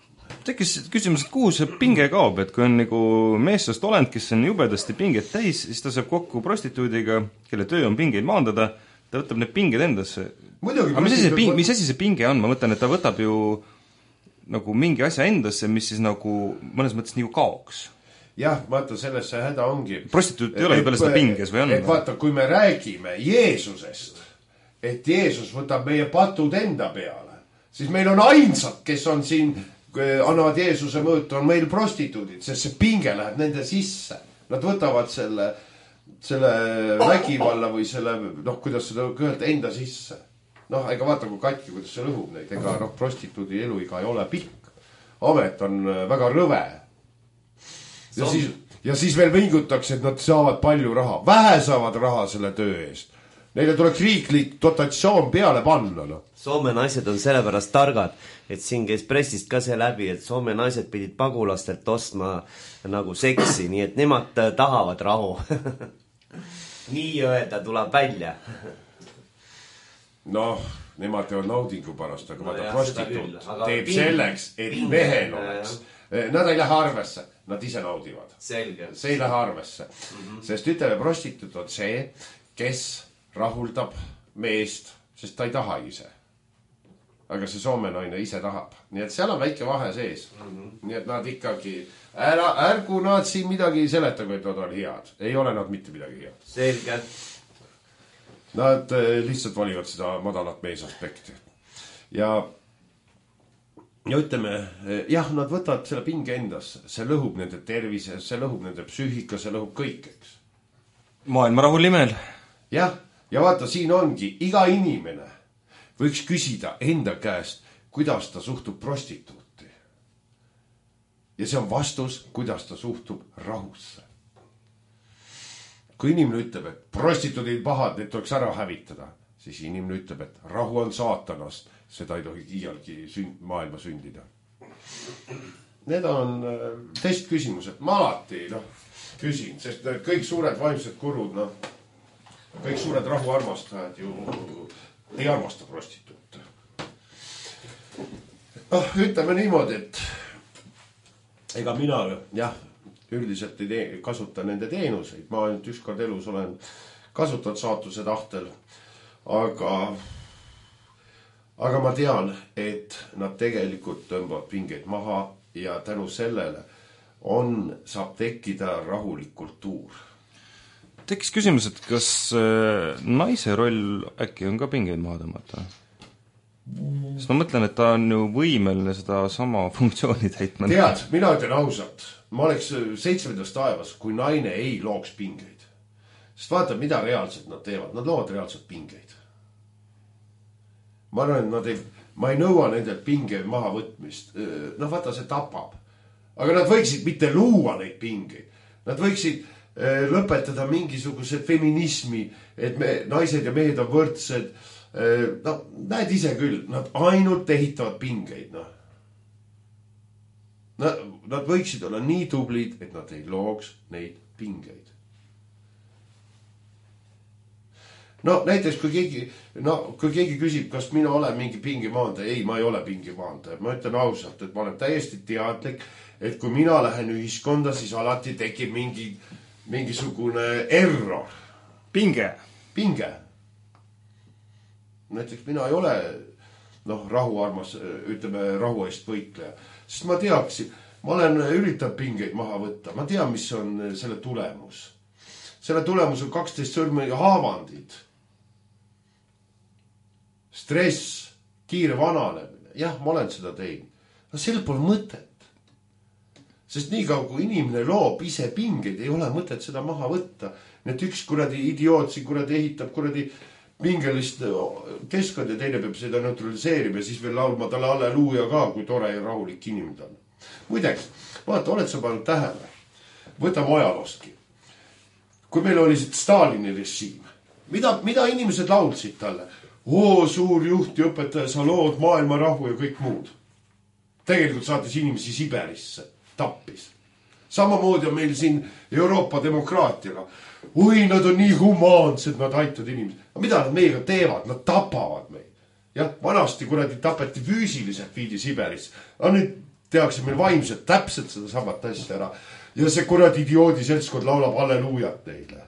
tekkis küsimus, et kuhu see pinge kaob, et kui on nagu meessoost olend, kes on jubedasti pinget täis, siis ta saab kokku prostituudiga, kelle töö on pingeid maandada, ta võtab need pinged endasse. aga mis asi, see ping, mis asi see pinge on? Ma mõtlen, et ta võtab ju nagu mingi asja endasse, mis siis nagu mõnes mõttes nagu kaoks. jah, vaata, selles see häda ongi. Prostituut ei ole ju peale seda pinges või on? Et vaata, kui me räägime Jeesusest, et Jeesus võtab meie patud enda peale, siis meil on ainsad, kes on siin, annavad Jeesuse mõõtu, on meil prostituudid, sest see pinge läheb nende sisse. Nad võtavad selle, selle vägivalla või selle, noh, kuidas seda öelda, enda sisse. Noh, ega vaata, kui katki, kuidas see lõhub neid, ega noh, prostituudi eluiga ei ole pikk. Amet on väga rõve. Ja siis, ja siis veel vingutakse, et nad saavad palju raha. Vähe saavad raha selle töö eest. Neile tuleks riiklik dotatsioon peale panna. No. Soome naised on sellepärast targad, et siin käis pressist ka see läbi, et Soome naised pidid pagulastelt ostma nagu seksi, nii et nemad tahavad rahu. Nii öelda tuleb välja. Noh, nemad teevad naudingu pärast, aga no vaata prostituut teeb selleks, et mehel oleks. Nad ei lähe arvesse, nad ise naudivad. Selge. See ei lähe arvesse. Mm-hmm. Sest ütleme, prostituut on see, kes rahuldab meest, sest ta ei taha ise. Aga see Soome naine ise tahab. Nii et seal on väike vahe sees. Mm-hmm. Nii et nad ikkagi, ära, ärgu nad siin midagi seletagu, et nad on head. Ei ole nad mitte midagi head. Selge. Nad lihtsalt valivad seda madalat meesaspekti. Ja, ja ütleme, jah, nad võtavad selle pinge endasse. See lõhub nende tervise, see lõhub nende psüühika, see lõhub kõik, eks. Maailma rahu nimel. Jah, ja vaata, siin ongi iga inimene võiks küsida enda käest, kuidas ta suhtub prostituuti. Ja see on vastus, kuidas ta suhtub rahusse. Kui inimene ütleb, et prostituudid pahad, need tuleks ära hävitada, siis inimene ütleb, et rahu on saatanast, seda ei tohi iialgi sünd, maailma sündida. Need on teist küsimused. Ma alati no, küsin, sest kõik suured vaimsed kurud, no, kõik suured rahuarmastajad ju ei armasta prostituute. Oh, ütleme niimoodi, et ega mina, jah, üldiselt ei tee, kasuta nende teenuseid. Ma ainult üks kord elus olen kasutanud saatuse tahtel. Aga, aga ma tean, et nad tegelikult tõmbavad pingeid maha ja tänu sellele on, saab tekkida rahulik kultuur. Tekkis küsimus, et kas naise roll äkki on ka pingeid maha tõmmata? Sest ma mõtlen, et ta on ju võimeline seda sama funktsiooni täitma. Tead, mina ütlen ausalt. Ma oleks seitsmendast taevas, kui naine ei looks pingeid. Sest vaata, mida reaalselt nad teevad. Nad loovad reaalselt pingeid. Ma arvan, et nad ei, ma ei nõua nendelt pinge maha võtmist. No vaata, see tapab. Aga nad võiksid mitte luua neid pingeid. Nad võiksid lõpetada mingisuguse feminismi, et me, naised ja mehed on võrdsed. No, näed ise küll, nad ainult ehitavad pingeid. No. Nad, nad võiksid olla nii tublid, et nad ei looks neid pingeid. No näiteks, kui keegi, no, kui keegi küsib, kas mina olen mingi pingimaandaja, ei, ma ei ole pingimaandaja. Ma ütlen ausalt, et ma olen täiesti teadlik, et kui mina lähen ühiskonda, siis alati tekib mingi mingisugune error. Pinge. Pinge. Näiteks mina ei ole noh, rahuarmas, ütleme rahu eest võitleja. Sest ma teaksin, ma olen üritanud pingeid maha võtta. Ma tean, mis on selle tulemus. Selle tulemus on kaksteist sõrme haavandid. Stress, kiire vananemine. Jah, ma olen seda teinud. No sel pole mõtet. Sest nii kaua, kui inimene loob ise pingeid, ei ole mõtet seda maha võtta. Need üks kuradi idiootsi kuradi ehitab kuradi pingelist keskkond ja teine peab seda neutraliseerima ja siis veel laulma talle alleluuja ka, kui tore ja rahulik inimene on. Muideks, vaata, oled sa pannud tähele. Võtame ajalostki. Kui meil oli Stalini režiim, mida, mida inimesed laulsid talle? Oo, suur juht ja õpetaja, sa lood maailma rahu ja kõik muud. Tegelikult saatis inimesi Siberisse. Tappis. Samamoodi on meil siin Euroopa demokraatiaga. Oi, nad on nii humaansed, nad aitavad inimesed. Aga mida nad meiega teevad? Nad tapavad meid. Jah, vanasti kuradi tapeti füüsiliselt viidi Siberis. Aga nüüd tehakse meil vaimselt täpselt seda samat asja ära. Ja see kuradi idioodi seltskond laulab halleluujat neile.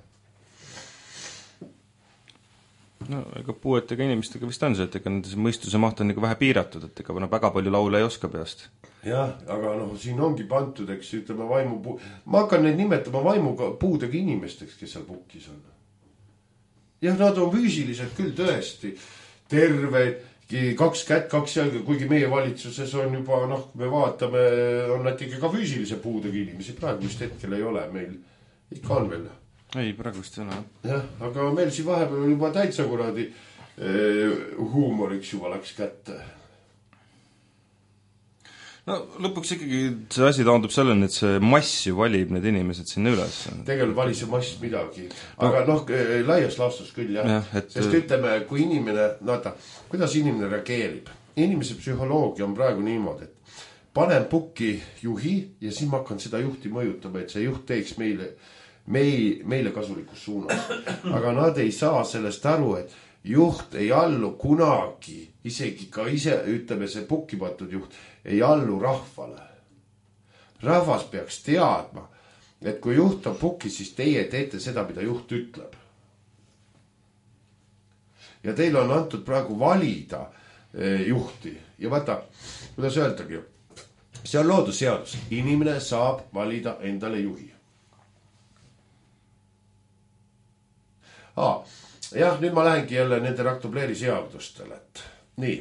No ega puuetega inimestega vist on see, et ega nende mõistuse maht on ikka vähe piiratud, et ega väga palju laule ei oska peast. Jah, aga noh, siin ongi pantud, eks ütleme vaimu puu... Ma hakkan neid nimetama vaimuga puudega inimesteks, kes seal pukis on. Jah, nad on füüsiliselt küll tõesti terved, kaks kätt, kaks jalga, kuigi meie valitsuses on juba, noh, me vaatame, on nad ikka ka füüsilise puudega inimesi. Praegu vist hetkel ei ole meil, ikka on veel. Ei, praegu vist ei ole. Jah, aga meil siin vahepeal on juba täitsa kuradi eh, huumoriks juba läks kätte. No lõpuks ikkagi see asi taandub selleni, et see mass ju valib need inimesed sinna üles. Tegelikult vali see mass midagi. Aga no, noh, laias laastus küll, jah. Ja, et... Sest ütleme, kui inimene, naata, kuidas inimene reageerib? Inimese psühholoogia on praegu niimoodi, et panen pukki juhi ja siis ma hakkan seda juhti mõjutama, et see juht teeks meile, meil, meile kasulikus suunas. Aga nad ei saa sellest aru, et juht ei allu kunagi, isegi ka ise, ütleme see pukkimatud juht, ei allu rahvale. Rahvas peaks teadma, et kui juht on pukki, siis teie teete seda, mida juht ütleb. Ja teil on antud praegu valida eh, juhti. Ja vaata, kuidas öeldagi, see on loodusseadus. Inimene saab valida endale juhi. Aa, jah, nüüd ma lähengi jälle nende raktobleeri seadustele. Et, nii.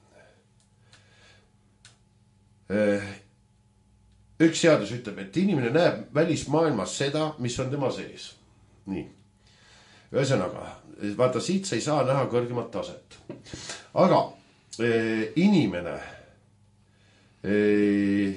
Üks seadus ütleb, et inimene näeb välismaailmas seda, mis on tema sees. Nii. Ühesõnaga, vaata siit sa ei saa näha kõrgemat taset. Aga eh, inimene eh,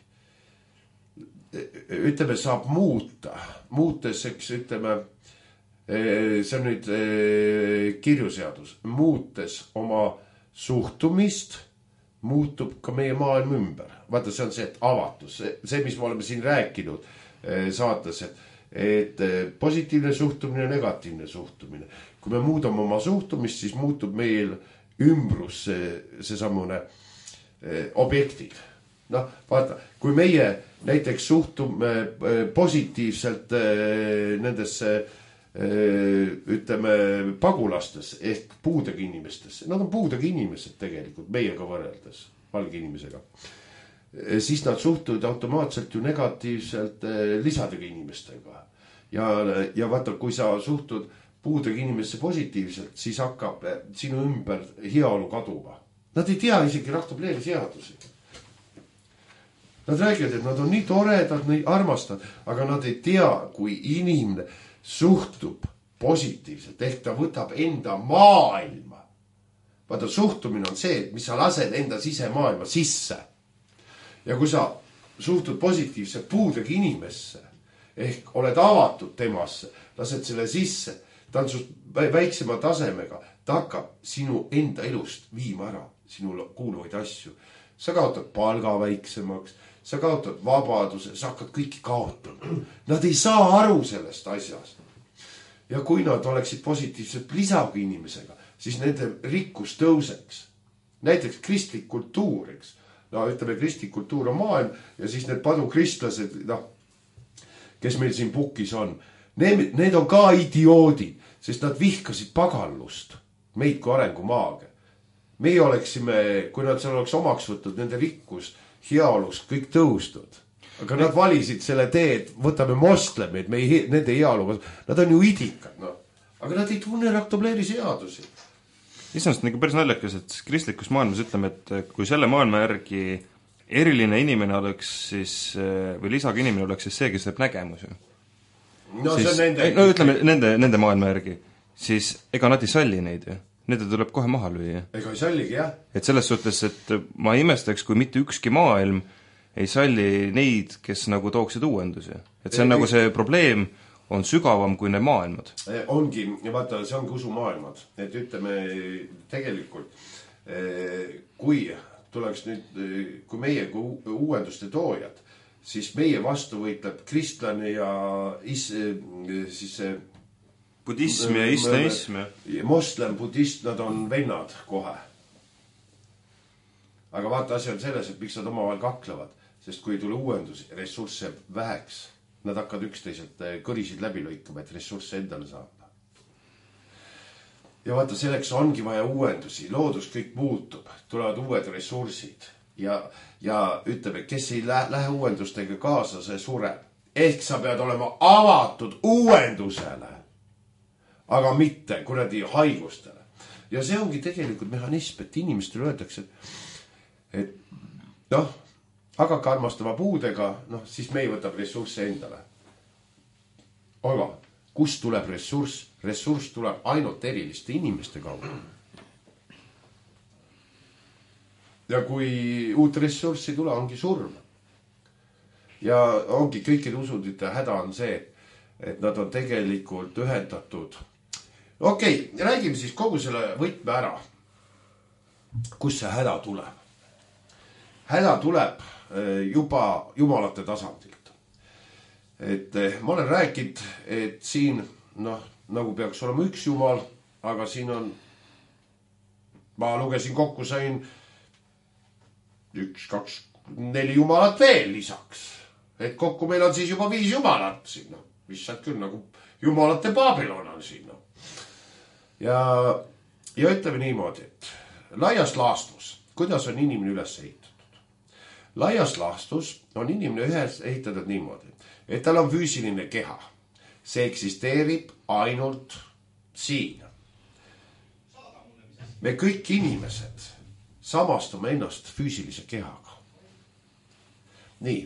ütleme, saab muuta. Muutes, eks ütleme, eh, see on nüüd eh, kirjuseadus. Muutes oma suhtumist muutub ka meie maailm ümber. Vaata, see on see, et avatus. See, see mis me oleme siin rääkinud saates, et, et positiivne suhtumine ja negatiivne suhtumine. Kui me muudame oma suhtumist, siis muutub meil ümbrus see, see samune objektid. Noh, vaata, kui meie näiteks suhtume positiivselt nendesse ütleme pagulastes ehk puudega inimestesse. Nad on puudega inimesed tegelikult meiega võrreldes valge inimesega. Siis nad suhtuvad automaatselt ju negatiivselt lisadega inimestega. Ja, ja vaata, kui sa suhtud puudega inimesse positiivselt, siis hakkab sinu ümber heaolu kaduma. Nad ei tea isegi raktobleeri seadusi. Nad räägivad, et nad on nii toredad, nii armastad, aga nad ei tea, kui inimene suhtub positiivselt, ehk ta võtab enda maailma. Vaata, suhtumine on see, mis sa lased enda sisemaailma sisse. Ja kui sa suhtud positiivselt puudega inimesse, ehk oled avatud temasse, lased selle sisse, ta on sust väiksema tasemega, ta hakkab sinu enda elust viima ära, sinule kuuluvaid asju. Sa kaotad palga väiksemaks, sa kaotad vabaduse, sa hakkad kõiki kaotama. Nad ei saa aru sellest asjast. Ja kui nad oleksid positiivselt lisaga inimesega, siis nende rikkus tõuseks. Näiteks kristlik kultuuriks. No ütleme, kristlik kultuur on maailm ja siis need padukristlased, no, kes meil siin pukis on, need, need on ka idioodid, sest nad vihkasid pagallust, meid kui arengumaage. Meie oleksime, kui nad seal oleks omaks võtnud, nende rikkus, heaolus kõik tõustud. Aga nad valisid selle tee, et võtame moslemeid, me ei, nende heaolu, nad on ju idikad, no. Aga nad ei tunne raktobleeri seadusi. Iseenesest on ikka päris naljakas, et kristlikus maailmas ütleme, et kui selle maailma järgi eriline inimene oleks siis, või lisaga inimene oleks siis see, kes teeb nägemusi. No siis, see on nende... No ütleme, nende, nende maailma järgi. Siis ega nad ei salli neid ju. Nende tuleb kohe maha lüüa. Ega ei salligi, jah. Et selles suhtes, et ma imestaks, kui mitte ükski maailm ei salli neid, kes nagu tooksid uuendusi. Et see on ei, nagu see probleem on sügavam kui need maailmad. Ongi, ja vaata, see ongi usumaailmad. Et ütleme tegelikult, kui tuleks nüüd, kui meie kui uuenduste toojad, siis meie vastu võitleb kristlane ja is, siis budism ja islamism. Moslem, budist, nad on vennad kohe. aga vaata, asi on selles, et miks nad omavahel kaklevad, sest kui ei tule uuendusi, ressursse väheks, nad hakkavad üksteiselt kõrisid läbi lõikama, et ressursse endale saada. Ja vaata, selleks ongi vaja uuendusi, loodus kõik muutub, tulevad uued ressursid ja, ja ütleme, kes ei lähe, lähe uuendustega kaasa, see sureb. Ehk sa pead olema avatud uuendusele, aga mitte kuradi haigustele. Ja see ongi tegelikult mehhanism, et inimestele öeldakse, et noh, hakake armastama puudega, noh, siis me ei võtab ressursse endale. Aga kust tuleb ressurss? Ressurss tuleb ainult eriliste inimeste kaudu. Ja kui uut ressurssi tule, ongi surm. Ja ongi kõikide usundite häda on see, et nad on tegelikult ühendatud. Okei, okay, räägime siis kogu selle võtme ära. Kus see häda tuleb? Häda tuleb juba jumalate tasandilt. Et ma olen rääkinud, et siin, noh, nagu peaks olema üks jumal, aga siin on, ma lugesin kokku, sain üks, kaks, neli jumalat veel lisaks. Et kokku meil on siis juba viis jumalat sinna, mis saad küll nagu jumalate Babylon on sinna. Ja, ja ütleme niimoodi, et laias laastus, kuidas on inimene üles ehitatud? Laias laastus on inimene ühes ehitatud niimoodi, et tal on füüsiline keha. See eksisteerib ainult siin. Me kõik inimesed samastume ennast füüsilise kehaga. Nii.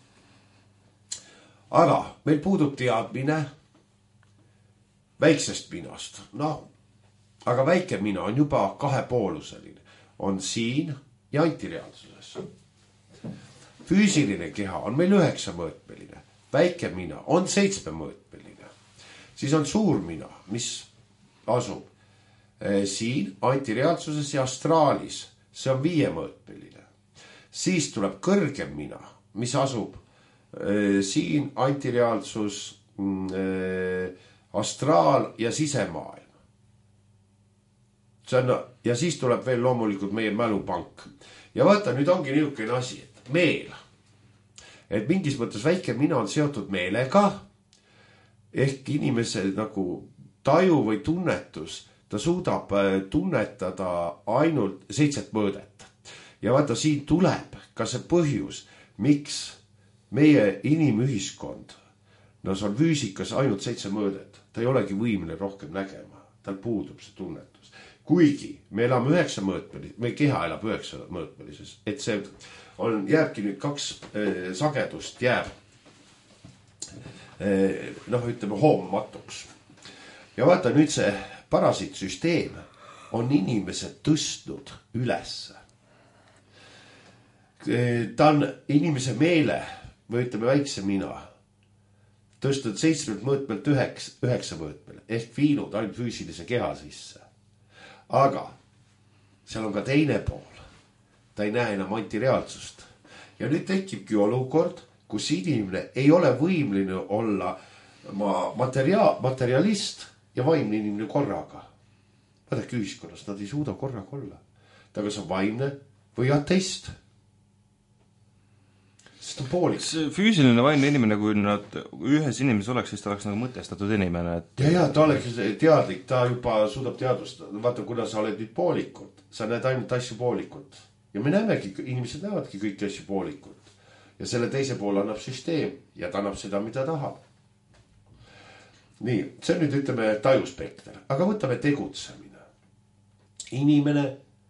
Aga meil puudub teadmine väiksest minast. No, aga väike mina on juba kahepooluseline. On siin ja antireaalsuses. Füüsiline keha on meil üheksa mõõtmeline. Väike mina on seitsme mõõtmeline. Siis on suur mina, mis asub eh, siin antireaalsuses ja astraalis. See on viie mõõtmeline. Siis tuleb kõrgem mina, mis asub eh, siin antireaalsus, eh, astraal ja sisemaailm. See on, ja siis tuleb veel loomulikult meie mälupank. Ja vaata, nüüd ongi niisugune asi, et meel. Et mingis mõttes väike mina on seotud meelega, ehk inimese nagu taju või tunnetus, ta suudab tunnetada ainult seitset mõõdet. Ja vaata, siin tuleb ka see põhjus, miks meie inimühiskond, no see on füüsikas ainult seitse mõõdet, ta ei olegi võimeline rohkem nägema, tal puudub see tunnetus. Kuigi me elame üheksa mõõtmelises, meie keha elab üheksa mõõtmelises, et see on, jääbki nüüd kaks eh, sagedust jääb eh, noh, ütleme hoomatuks. Ja vaata nüüd see parasiitsüsteem on inimesed tõstnud ülesse. Ta on inimese meele või ütleme väikse mina tõstnud seitsmelt mõõtmelt üheks, üheksa mõõtmele ehk viinud ainult füüsilise keha sisse. Aga seal on ka teine pool. Ta ei näe enam antireaalsust. Ja nüüd tekibki olukord, kus inimene ei ole võimline olla materia- materialist ja vaimne inimene korraga. Vaadake ühiskonnas, nad ei suuda korraga olla. Ta kas on vaimne või ateist. Sest on poolik. Füüsiline vaimne inimene, kui nad ühes inimeses oleks, siis ta oleks nagu mõtestatud inimene. Et... Ja, ja, ta oleks teadlik, ta juba suudab teadvustada. Vaata, kuna sa oled nüüd poolikult, sa näed ainult asju poolikult. Ja me näemegi, inimesed näevadki kõiki asju poolikult. Ja selle teise poole annab süsteem ja ta annab seda, mida tahab. Nii, see on nüüd ütleme tajuspekter, aga võtame tegutsemine. Inimene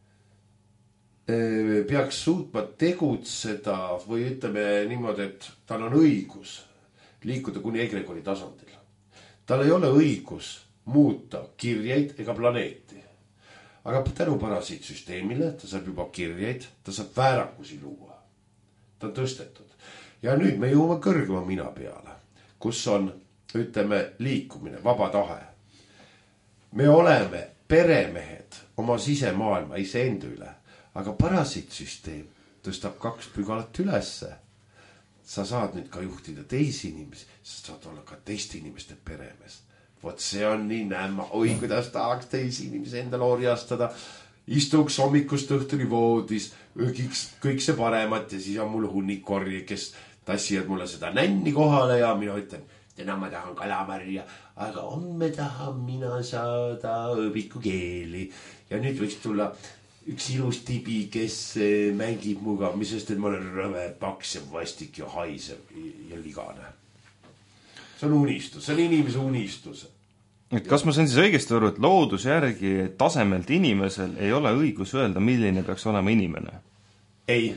e, peaks suutma tegutseda või ütleme niimoodi, et tal on õigus liikuda kuni egregori tasandil. Tal ei ole õigus muuta kirjeid ega planeeti. Aga tänu parasiitsüsteemile ta saab juba kirjeid, ta saab väärakusi luua. Ta on tõstetud. Ja nüüd me jõuame kõrgema mina peale, kus on ütleme liikumine, vaba tahe. Me oleme peremehed oma sisemaailma iseenda üle, aga parasiitsüsteem tõstab kaks pügalat ülesse. Sa saad nüüd ka juhtida teisi inimesi, sa saad olla ka teiste inimeste peremees. Vot see on nii näma, oi kuidas tahaks teisi inimesi endale orjastada. istuks hommikust õhtuni voodis, kõik, kõik see paremat ja siis on mul hunnikorri, kes tassivad mulle seda nänni kohale ja mina ütlen, täna ma tahan kalamarja, aga homme tahan mina saada õbikukeeli ja nüüd võiks tulla üks ilus tibi, kes mängib muga, mis sest, et ma olen rõve, paks ja vastik ja haiseb ja ligane. See on unistus, see on inimese unistus. Et kas ma sain siis õigesti aru, et looduse järgi tasemelt inimesel ei ole õigus öelda, milline peaks olema inimene? Ei.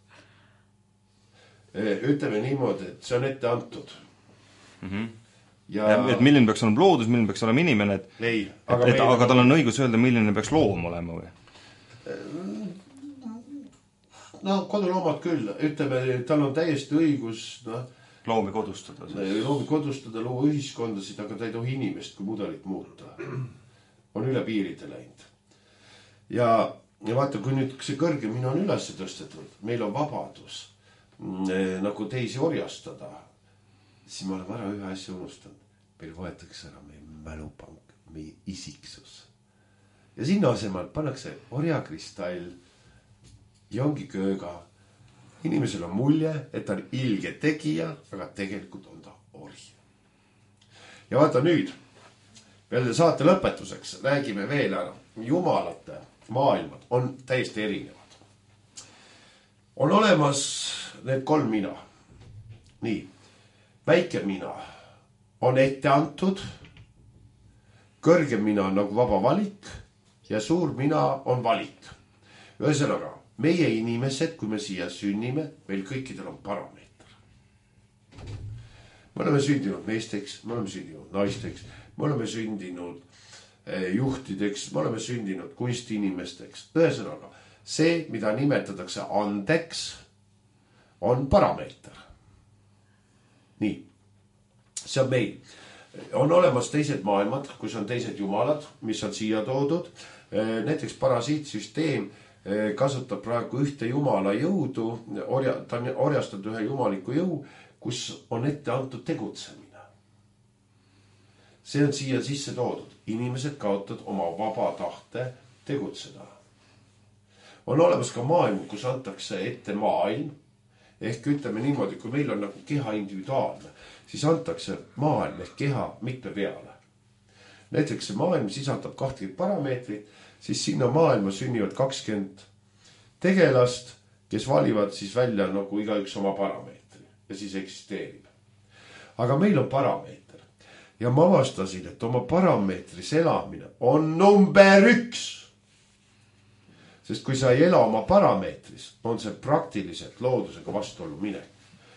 Ütleme niimoodi, et see on ette antud. Mm-hmm. Ja... Ja, et milline peaks olema loodus, milline peaks olema inimene, et, ei, aga, et, et, aga tal on õigus öelda, milline peaks loom olema või? No koduloomad küll, ütleme, tal on täiesti õigus, noh, loomi kodustada. Loomi kodustada, luua ühiskondasid, aga ta ei tohi inimest kui mudelit muuta. On üle piiride läinud. Ja, ja vaata, kui nüüd see kõrgemini on üles tõstetud, meil on vabadus nagu teisi orjastada, siis me oleme ära ühe asja unustanud. Meil võetakse ära meie mälupank, meie isiksus. Ja sinna asemel pannakse orjakristall ja ongi kööga. Inimesel on mulje, et ta on ilge tegija, aga tegelikult on ta ori. Ja vaata nüüd, peale saate lõpetuseks räägime veel ära. Jumalate maailmad on täiesti erinevad. On olemas need kolm mina. Nii, väike mina on ette antud, kõrgem mina on nagu vaba valik ja suur mina on valik. Ühesõnaga, meie inimesed, kui me siia sünnime, meil kõikidel on parameeter. Me oleme sündinud meesteks, me oleme sündinud naisteks, me oleme sündinud juhtideks, me oleme sündinud kunstiinimesteks. Ühesõnaga, see, mida nimetatakse andeks, on parameeter. Nii, see on meil. On olemas teised maailmad, kus on teised jumalad, mis on siia toodud. Näiteks parasiitsüsteem kasutab praegu ühte jumala jõudu, orja, ta on orjastanud ühe jumaliku jõu, kus on ette antud tegutsemine. See on siia sisse toodud. Inimesed kaotavad oma vaba tahte tegutseda. On olemas ka maailm, kus antakse ette maailm, ehk ütleme niimoodi, kui meil on nagu keha individuaalne, siis antakse maailm ehk keha mitme peale. Näiteks see maailm sisaldab kahtekümmet parameetrit, siis sinna maailma sünnivad kakskümmend tegelast, kes valivad siis välja nagu igaüks oma parameetri ja siis eksisteerib. Aga meil on parameeter ja ma avastasin, et oma parameetris elamine on number üks. Sest kui sa ei ela oma parameetris, on see praktiliselt loodusega vastuollu minek.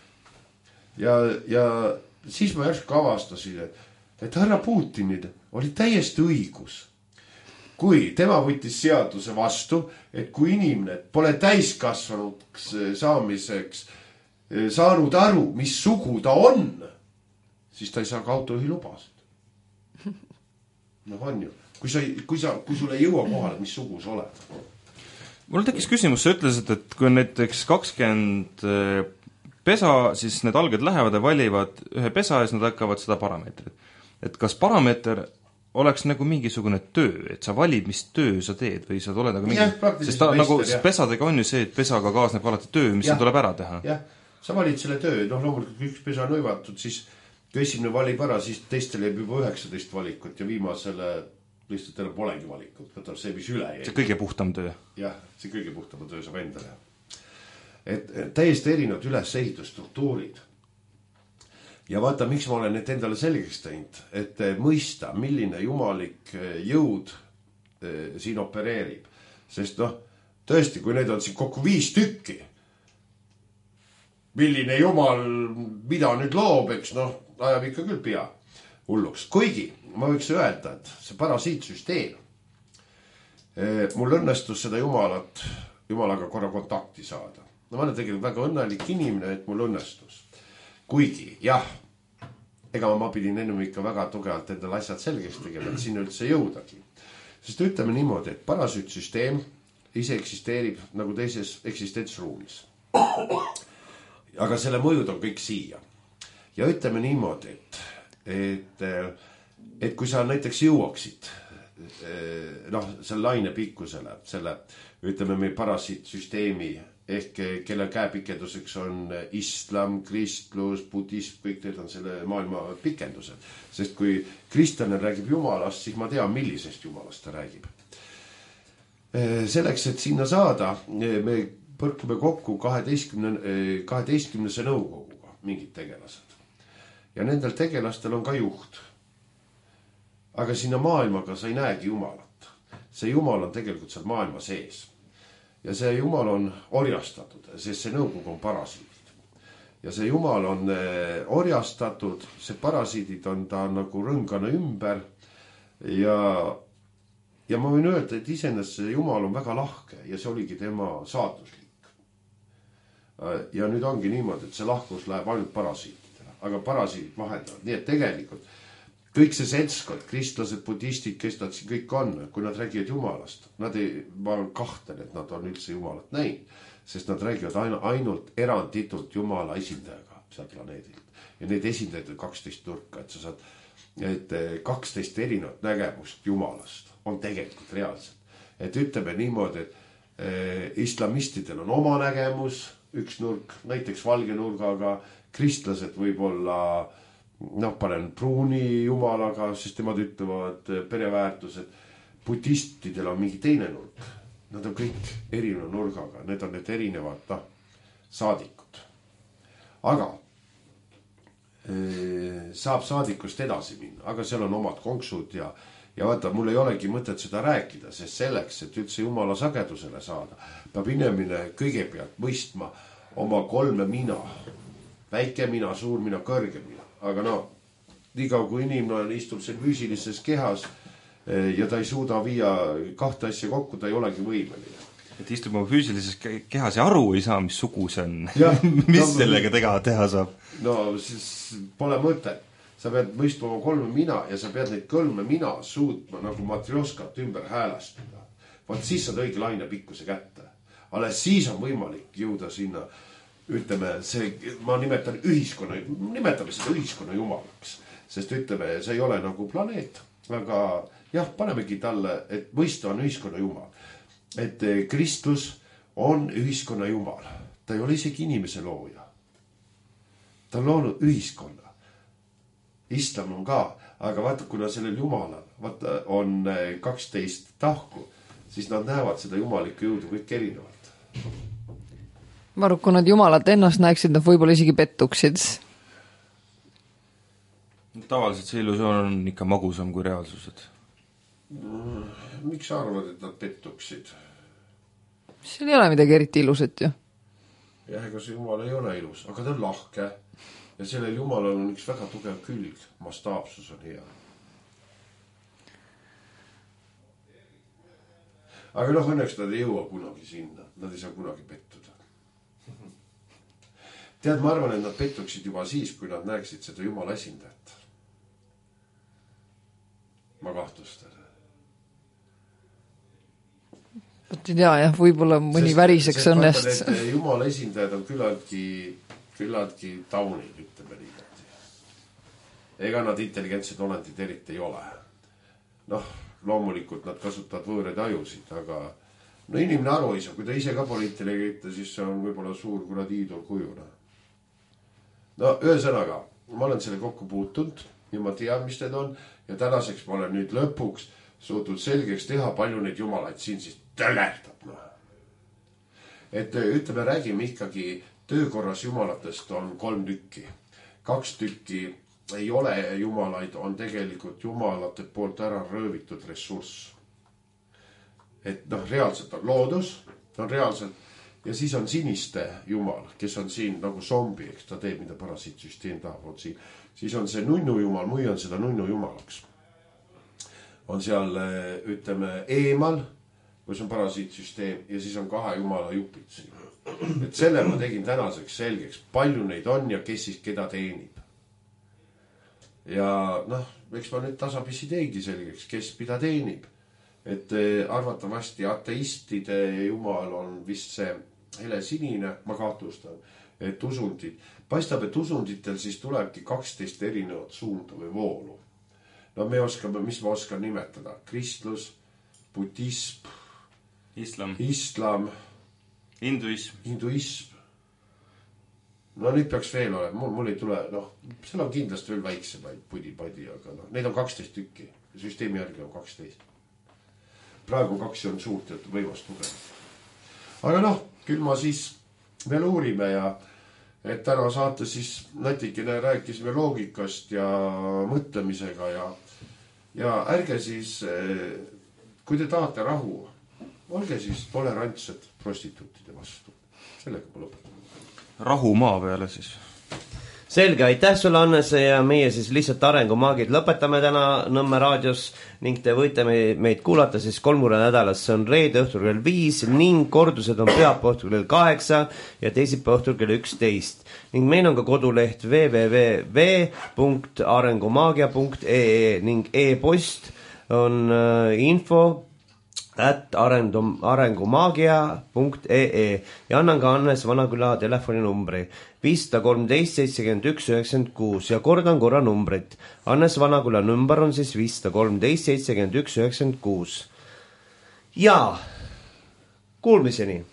Ja, ja siis ma järsku avastasin, et, et härra Putinil oli täiesti õigus. Kui tema võttis seaduse vastu, et kui inimene pole täiskasvanuks saamiseks saanud aru, mis sugu ta on, siis ta ei saa ka autojuhi lubasid. No on ju. Kui, sa, kui, sa, kui sul ei jõua kohale, mis sugu sa oled. Mul tekkis küsimus, sa ütlesid, et kui näiteks kakskümmend pesa, siis need alged lähevad ja valivad ühe pesa ja siis nad hakkavad seda parameetrit. Et kas parameeter oleks nagu mingisugune töö, et sa valid, mis töö sa teed või sa oled nagu mingi... Ja, sest ta, nagu pesadega on ju see, et pesaga kaasneb alati töö, mis ja, tuleb ära teha. Jah, sa valid selle töö, noh loomulikult kui üks pesa on õivatud, siis kui esimene valib ära, siis teistel jääb juba üheksateist valikut ja viimasele lihtsalt enam polegi valikut, võtab see, mis üle jäi. See kõige puhtam töö. Jah, see kõige puhtam töö saab endale. Et täiesti erinevad ülesehitusstruktuurid. Ja vaata, miks ma olen need endale selgeks teinud, et mõista, milline jumalik jõud siin opereerib. Sest noh, tõesti, kui need on siin kokku viis tükki, milline jumal, mida nüüd loob, eks noh, ajab ikka küll pea hulluks. Kuigi, ma võiks öelda, et see parasiitsüsteem, mul õnnestus seda jumalat, jumalaga korra kontakti saada. No ma olen tegelikult väga õnnelik inimene, et mul õnnestus. Kuigi, jah, ega ma pidin ennum ikka väga tugevalt endale asjad selgeks tegema, et siin üldse jõudagi. Sest ütleme niimoodi, et parasüütsüsteem ise eksisteerib nagu teises eksistentsruumis. Aga selle mõjud on kõik siia. Ja ütleme niimoodi, et, et, et kui sa näiteks jõuaksid noh, selle laine pikkusele, selle, ütleme meil parasiitsüsteemi ehk kelle käepikenduseks on islam, kristlus, budism, kõik need on selle maailma pikendused. Sest kui kristlane räägib jumalast, siis ma tean, millisest jumalast ta räägib. Selleks, et sinna saada, me põrkume kokku kaheteistkümnese nõukoguga mingid tegelased. Ja nendel tegelastel on ka juht. Aga sinna maailmaga sa ei näegi jumalat. See jumal on tegelikult seal maailma sees. Ja see jumal on orjastatud, sest see nõukogu on parasiidid. Ja see jumal on orjastatud, see parasiidid on ta nagu rõngana ümber ja, ja ma võin öelda, et iseenesest see jumal on väga lahke ja see oligi tema saatuslik. Ja nüüd ongi niimoodi, et see lahkus läheb ainult parasiididele, aga parasiidid vahendavad. Nii et tegelikult kõik see seltskond, kristlased, budistid, kes nad siin kõik on, kui nad räägivad jumalast, nad ei, ma kahtlen, et nad on üldse jumalat näinud, sest nad räägivad ainult eranditult jumala esindajaga seal planeedilt. Ja need esindajaid on kaksteist nurka, et sa saad, et kaksteist erinevat nägemust jumalast on tegelikult reaalselt. Et ütleme niimoodi, et islamistidel on oma nägemus, üks nurk, näiteks valge nurgaga, kristlased võib olla noh, panen pruuni jumalaga, sest temad ütlevad pereväärtused. Budistidel on mingi teine nurk. Nad on kõik erineva nurgaga. Need on need erinevad no, saadikud. Aga e, saab saadikust edasi minna. Aga seal on omad konksud ja, ja vaata, mul ei olegi mõtet seda rääkida, sest selleks, et üldse jumala sagedusele saada, peab inimene kõigepealt mõistma oma kolme mina. Väike mina, suur mina, kõrge mina. Aga no, nii kaua kui inimene istub seal füüsilises kehas ja ta ei suuda viia kahte asja kokku, ta ei olegi võimeline. Et istub oma füüsilises kehas ja aru ei saa, mis sugu see on. Ja, mis no, sellega teha, teha saab? No siis pole mõtet. Sa pead mõistma oma kolme mina ja sa pead neid kolme mina suutma nagu matrioskat ümber häälestada. Vaat siis saad õige laine pikkuse kätte. Alles siis on võimalik jõuda sinna ütleme, see, ma nimetan ühiskonna, nimetame seda ühiskonna jumalaks, sest ütleme, see ei ole nagu planeet, aga jah, panemegi talle, et mõista on ühiskonna jumal. Et Kristus on ühiskonna jumal. Ta ei ole isegi inimese looja. Ta on loonud ühiskonna. Islam on ka, aga vaata, kuna sellel jumalal vaata, on kaksteist tahku, siis nad näevad seda jumalikku jõudu kõik erinevalt. Ma arvan, kui nad jumalat ennast näeksid, nad võib-olla isegi pettuksid. Tavaliselt see illusioon on ikka magusam kui reaalsused. Miks sa arvad, et nad pettuksid? Seal ei ole midagi eriti ilusat ju. Jah, ega see jumal ei ole ilus, aga ta on lahke. Ja sellel jumalal on üks väga tugev külg. Mastaapsus on hea. Aga noh, õnneks nad ei jõua kunagi sinna. Nad ei saa kunagi pettuda. Tead, ma arvan, et nad pettuksid juba siis, kui nad näeksid seda jumala esindajat. Ma kahtlustan. Võt ei tea, jah, võib-olla mõni sest, väriseks sest õnnest. Vaata, jumala esindajad on küllaltki, küllaltki taunid, ütleme niimoodi. Ega nad intelligentsed olendid eriti ei ole. Noh, loomulikult nad kasutavad võõraid ajusid, aga no inimene aru ei saa, kui ta ise ka poliitilega ütle, siis see on võib-olla suur kuna tiidol kujuna. No ühesõnaga, ma olen selle kokku puutunud ja ma tean, mis need on ja tänaseks ma olen nüüd lõpuks suutnud selgeks teha, palju neid jumalaid siin siis tölerdab. No. Et ütleme, räägime ikkagi töökorras jumalatest on kolm tükki. Kaks tükki ei ole jumalaid, on tegelikult jumalate poolt ära röövitud ressurss. Et noh, reaalselt on loodus, on reaalselt ja siis on siniste jumal, kes on siin nagu zombi, eks ta teeb, mida parasiitsüsteem tahab, on siin. Siis on see nunnu jumal, mui on seda nunnu jumalaks. On seal, ütleme, eemal, kus on parasiitsüsteem ja siis on kahe jumala jupid siin. Et selle ma tegin tänaseks selgeks, palju neid on ja kes siis keda teenib. Ja noh, eks ma nüüd tasapisi teengi selgeks, kes mida teenib. Et arvatavasti ateistide jumal on vist see hele sinine, ma kahtlustan, et usundid. Paistab, et usunditel siis tulebki kaksteist erinevat suunda või voolu. no me oskame, mis ma oskan nimetada, kristlus, budism, islam, islam, hinduism, hinduism. No nüüd peaks veel olema, mul, mul ei tule, noh, seal on kindlasti veel väiksemaid pudi-padi, aga noh, neid on kaksteist tükki. Süsteemi järgi on kaksteist. Praegu kaks on suurt, et võimast tugema. Aga noh, küll ma siis veel uurime ja et täna saate siis natikene rääkisime loogikast ja mõtlemisega ja, ja ärge siis, kui te tahate rahu, olge siis tolerantsed prostituutide vastu. Sellega ma lõpetan. Rahu maa peale siis. Selge, aitäh sulle, Hannes, ja meie siis lihtsalt arengumaagid lõpetame täna Nõmme raadios ning te võite meid kuulata siis kolm korda nädalas. See on reede õhtul kell viis ning kordused on pühapäeva õhtul kell kaheksa ja teisipäeva õhtul kell üksteist. Ning meil on ka koduleht w w w punkt arengumaagia punkt e e ning e-post on info at arengumaagia punkt e e ja annan ka Hannes Vanaküla telefoninumbri viis kolmteist seitsekümmend üks üheksakümmend kuus ja kordan korra numbrit. Hannes Vanaküla number on siis viis kolmteist seitsekümmend üks üheksakümmend kuus. Ja kuulmiseni!